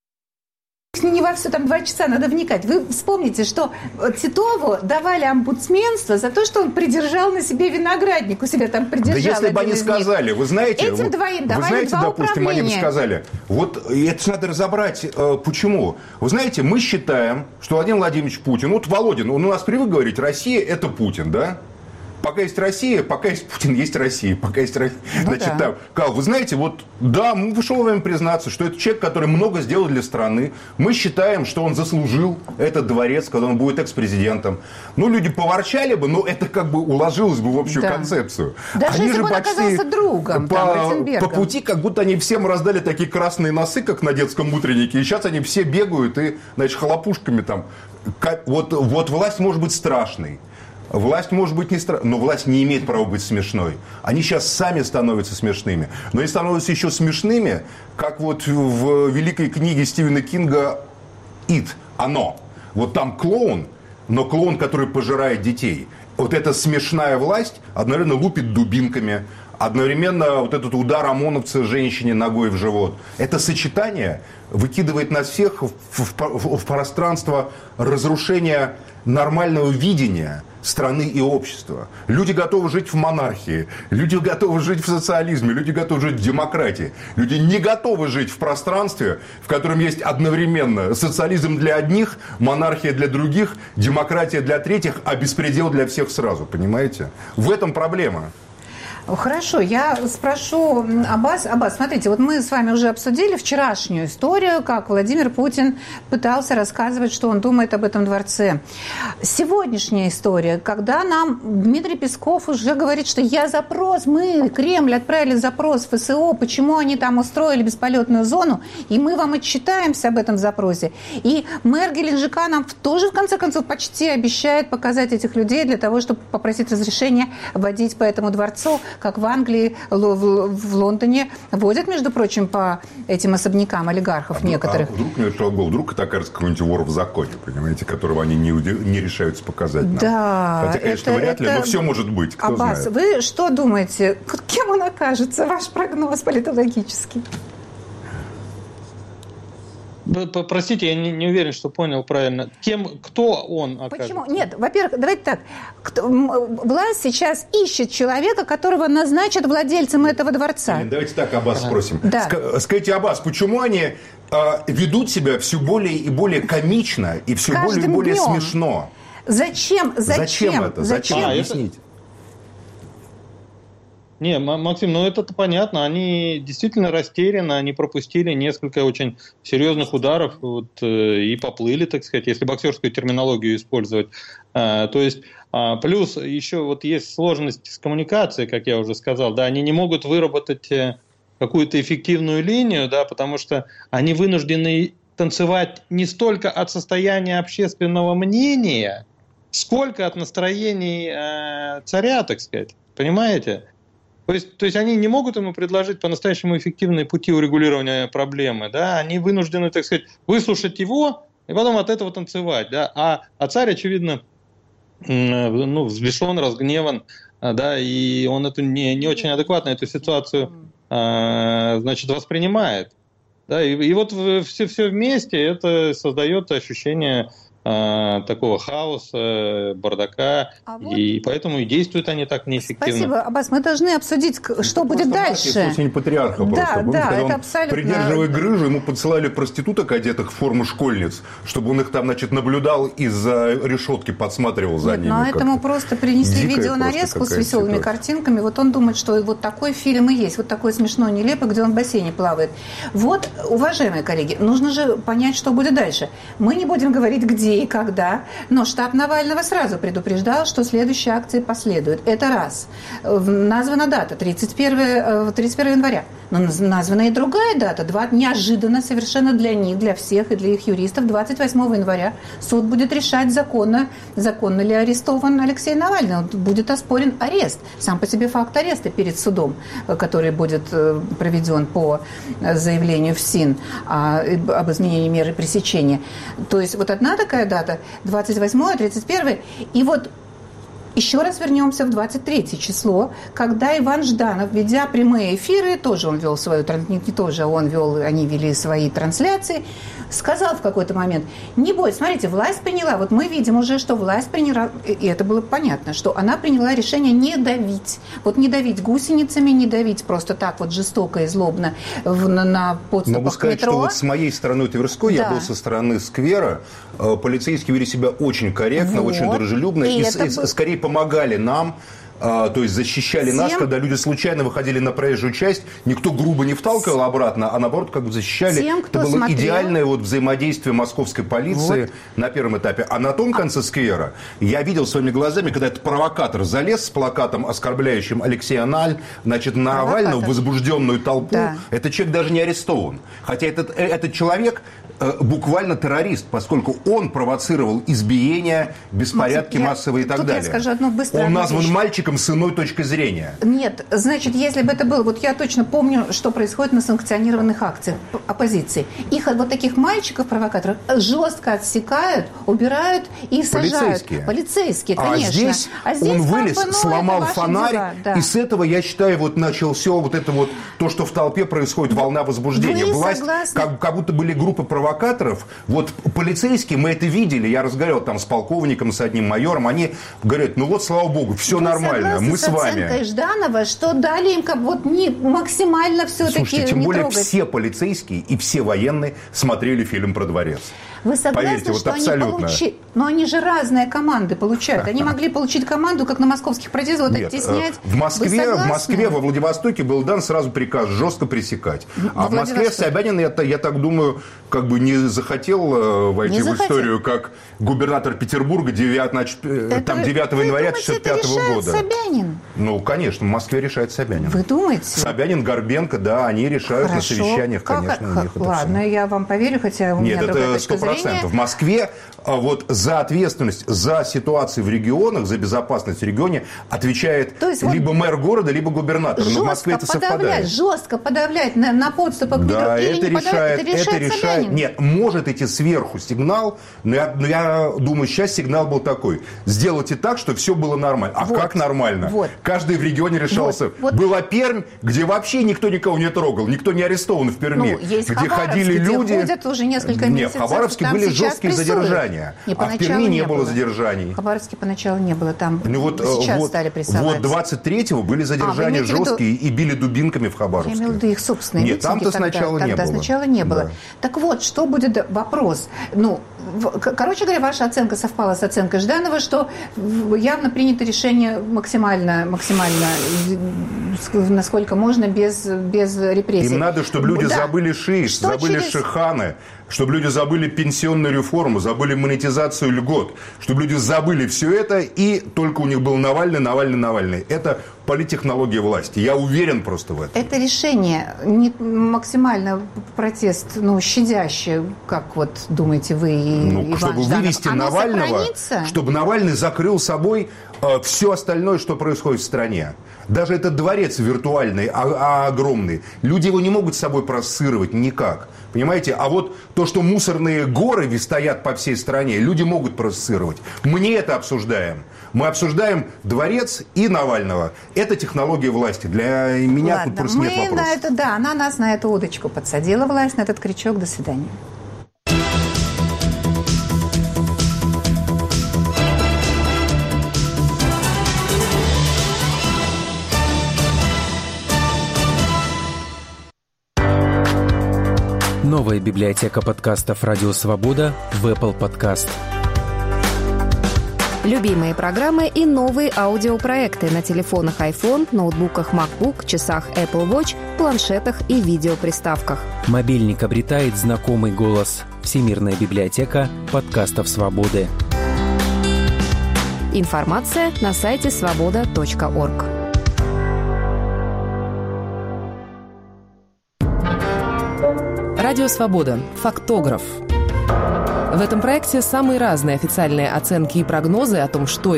не во все там два часа надо вникать. Вы вспомните, что Титову давали омбудсменство за то, что он придержал на себе виноградник, у себя там придержал. Да если бы они сказали, вы знаете, этим вот, двоим вы давали знаете, два допустим, управления. они бы сказали, вот это надо разобрать, э, почему. Вы знаете, мы считаем, что Владимир Владимирович Путин, вот Володин, он у нас привык говорить, Россия это Путин, да? Пока есть Россия, пока есть Путин, есть Россия. Пока есть Россия. Ну, значит, да. Кал, вы знаете, вот, да, мы пришло время признаться, что это человек, который много сделал для страны. Мы считаем, что он заслужил этот дворец, когда он будет экс-президентом. Ну, люди поворчали бы, но это как бы уложилось бы в общую да. концепцию. Даже они если же бы он почти оказался другом, по, там, по пути, как будто они всем раздали такие красные носы, как на детском утреннике. И сейчас они все бегают и, значит, хлопушками там. Как, вот, вот власть может быть страшной. Власть может быть не страшной, но власть не имеет права быть смешной. Они сейчас сами становятся смешными. Но они становятся еще смешными, как вот в великой книге Стивена Кинга «It», «Оно». Вот там клоун, но клоун, который пожирает детей. Вот эта смешная власть одновременно лупит дубинками, одновременно вот этот удар ОМОНовца женщине ногой в живот. Это сочетание выкидывает нас всех в, в, в, в пространство разрушения нормального видения страны и общества. Люди готовы жить в монархии, люди готовы жить в социализме, люди готовы жить в демократии. Люди не готовы жить в пространстве, в котором есть одновременно социализм для одних, монархия для других, демократия для третьих, а беспредел для всех сразу. Понимаете? В этом проблема. Хорошо, я спрошу Аббас. Аббас, смотрите, вот мы с вами уже обсудили вчерашнюю историю, как Владимир Путин пытался рассказывать, что он думает об этом дворце. Сегодняшняя история, когда нам Дмитрий Песков уже говорит, что я запрос, мы, Кремль, отправили запрос в ФСО, почему они там устроили бесполетную зону, и мы вам отчитаемся об этом запросе. И мэр Геленджика нам тоже, в конце концов, почти обещает показать этих людей для того, чтобы попросить разрешения водить по этому дворцу, как в Англии, в Лондоне водят, между прочим, по этим особнякам олигархов а, некоторых. А вдруг мне шел гол, вдруг это окажется какой-нибудь вор в законе, понимаете, которого они не, не решаются показать нам. Да. Хотя, конечно, это, вряд ли, это... но все может быть, кто Аббас, знает. вы что думаете, кем он окажется? Ваш прогноз политологический? Простите, я не, не уверен, что понял правильно. Кем, кто он окажется? Почему? Нет, во-первых, давайте так. Кто, власть сейчас ищет человека, которого назначат владельцем этого дворца. Давайте так, Аббас, спросим. Да. Скажите, Аббас, почему они э, ведут себя все более и более комично и все Каждым более и более днем. смешно? Зачем? Зачем? Зачем это? Зачем? Зачем? Объясните. Не, Максим, ну это-то понятно. Они действительно растеряны, они пропустили несколько очень серьезных ударов вот, э, и поплыли, так сказать, если боксерскую терминологию использовать. А, то есть, а, плюс еще вот есть сложность с коммуникацией, как я уже сказал, да, они не могут выработать какую-то эффективную линию, да, потому что они вынуждены танцевать не столько от состояния общественного мнения, сколько от настроений э, царя, так сказать. Понимаете? То есть, то есть они не могут ему предложить по-настоящему эффективные пути урегулирования проблемы, да, они вынуждены, так сказать, выслушать его и потом от этого танцевать, да, а, а царь, очевидно, ну, взбешен, разгневан, да, и он эту не, не очень адекватно эту ситуацию, значит, воспринимает, да, и, и вот все, все вместе это создает ощущение такого хаоса, бардака, а вот... и поэтому и действуют они так неэффективно. Спасибо, Аббас. Мы должны обсудить, что будет просто дальше. Это патриарха да, просто. Помните, да, это он, абсолютно... придерживая грыжу, ему подсылали проституток, одетых в форму школьниц, чтобы он их там, значит, наблюдал из-за решетки, подсматривал за Нет, ними. Ну, а этому просто принесли Дикая видеонарезку с веселыми ситуация. Картинками. Вот он думает, что вот такой фильм и есть, вот такой смешной, нелепый, где он в бассейне плавает. Вот, уважаемые коллеги, нужно же понять, что будет дальше. Мы не будем говорить, где и когда, но штаб Навального сразу предупреждал, что следующие акции последуют. Это раз. Названа дата тридцать первого января. Но названа и другая дата. Два, неожиданно совершенно для них, для всех и для их юристов. двадцать восьмого января суд будет решать, законно, законно ли арестован Алексей Навальный. Он будет оспорен арест. Сам по себе факт ареста перед судом, который будет проведен по заявлению ФСИН об изменении меры пресечения. То есть вот одна такая дата, двадцать восьмое, тридцать первое. И вот еще раз вернемся в двадцать третье число, когда Иван Жданов, ведя прямые эфиры, тоже он вел свою, не тоже он вел, они вели свои трансляции, сказал в какой-то момент: не бойся, смотрите, власть приняла, вот мы видим уже, что власть приняла, и это было понятно, что она приняла решение не давить, вот не давить гусеницами, не давить просто так вот жестоко и злобно в, на, на подступах Могу сказать, к метро. что вот с моей стороны Тверской, да. Я был со стороны сквера, полицейские вели себя очень корректно, вот. Очень дружелюбно, и, и, и был... скорее помогали нам, а, то есть защищали Всем... нас, когда люди случайно выходили на проезжую часть, никто грубо не вталкивал обратно, а наоборот как бы защищали. Тем, это было смотрел... идеальное вот взаимодействие московской полиции вот. На первом этапе. А на том конце сквера я видел своими глазами, когда этот провокатор залез с плакатом, оскорбляющим Алексея Наль, значит, на Навального, в возбужденную толпу. Да. Этот человек даже не арестован. Хотя этот, этот человек буквально террорист, поскольку он провоцировал избиения, беспорядки я, массовые и так далее. Я скажу одну быструю он назван вещь. Мальчиком с иной точки зрения. Нет, значит, если бы это было... Вот я точно помню, что происходит на санкционированных акциях оппозиции. Их вот таких мальчиков-провокаторов жестко отсекают, убирают и сажают. Полицейские. Полицейские, конечно. А здесь, а здесь он вылез, бы, ну, сломал фонарь, дела, да. И с этого, я считаю, вот начал все вот это вот, то, что в толпе происходит, волна возбуждения. Вы Власть, как, как будто были группы провокаторов. Провокаторов, вот полицейские, мы это видели, я разговаривал там с полковником, с одним майором, они говорят, ну вот, слава богу, все Вы нормально, мы с, с вами. Оценкой Жданова, что дали им как вот не максимально все-таки Слушайте, тем не более трогать. Все полицейские и все военные смотрели фильм про дворец. Вы согласны, Поверьте, вот что абсолютно. Они получили... Но они же разные команды получают. Они могли получить команду, как на московских протестах, вот Нет, оттеснять. В Москве, в Москве, во Владивостоке был дан сразу приказ жестко пресекать. А в Москве Собянин, я, я так думаю, как бы не захотел э, войти не в захотел. историю как губернатор Петербурга девятого, значит, это, там, девятого января тысяча девятьсот шестьдесят пятого года. Собянин? Ну, конечно, в Москве решает Собянин. Вы думаете? Собянин, Горбенко, да, они решают Хорошо. на совещаниях, как, конечно. Как, у них ладно, я вам поверю, хотя у Нет, меня другая это точка сто процентов. зрения. В Москве вот за ответственность за ситуацию в регионах, за безопасность в регионе отвечает либо вот мэр города, либо губернатор. Но в Москве это совпадает. Жестко подавлять на, на подступах к метро. Да, Или это не решает, это решает, это решает. Нет, может идти сверху сигнал, но я, но я думаю, сейчас сигнал был такой. Сделайте так, чтобы все было нормально. А вот, как нормально? Вот. Каждый в регионе решался. Вот, вот. Была Пермь, где вообще никто никого не трогал, никто не арестован в Перми. Ну, есть где ходили люди. Где ходят уже несколько месяцев. Нет, в Хабаровске были жесткие задержания. Не, а в Перми не, не было задержаний. В Хабаровске поначалу не было, там ну, вот, сейчас вот, стали прессовать. Вот двадцать третьего были задержания а, жесткие виду... и били дубинками в Хабаровске. Я имею в виду их собственные Нет, там-то тогда, сначала тогда не было. сначала не было. Да. Так вот, что будет вопрос? Ну, Короче говоря, ваша оценка совпала с оценкой Жданова, что явно принято решение максимально, максимально, насколько можно, без, без репрессий. Им надо, чтобы люди да. забыли ШИС, что забыли через... Шиханы, чтобы люди забыли пенсионную реформу, забыли монетизацию льгот, чтобы люди забыли все это, и только у них был Навальный, Навальный, Навальный. Это политтехнология власти. Я уверен просто в этом. Это решение не максимально протест, ну, щадящий, как вот думаете вы и ну, Иван чтобы Жданов. вывести Оно Навального, сохранится? Чтобы Навальный закрыл собой э, все остальное, что происходит в стране. Даже этот дворец виртуальный, а, а огромный, люди его не могут с собой проассоциировать никак. Понимаете? А вот то, что мусорные горы стоят по всей стране, люди могут проассоциировать. Мы не это обсуждаем. Мы обсуждаем дворец и Навального. Это технология власти. Для меня Ладно, тут просто нет вопросов. На это, да, она нас на эту удочку подсадила, власть, на этот крючок. До свидания. Новая библиотека подкастов «Радио Свобода» в Apple Podcast. Любимые программы и новые аудиопроекты на телефонах iPhone, ноутбуках MacBook, часах Apple Watch, планшетах и видеоприставках. Мобильник обретает знакомый голос. Всемирная библиотека подкастов «Свободы». Информация на сайте свобода точка орг. Радио «Свобода». Фактограф. В этом проекте самые разные официальные оценки и прогнозы о том, что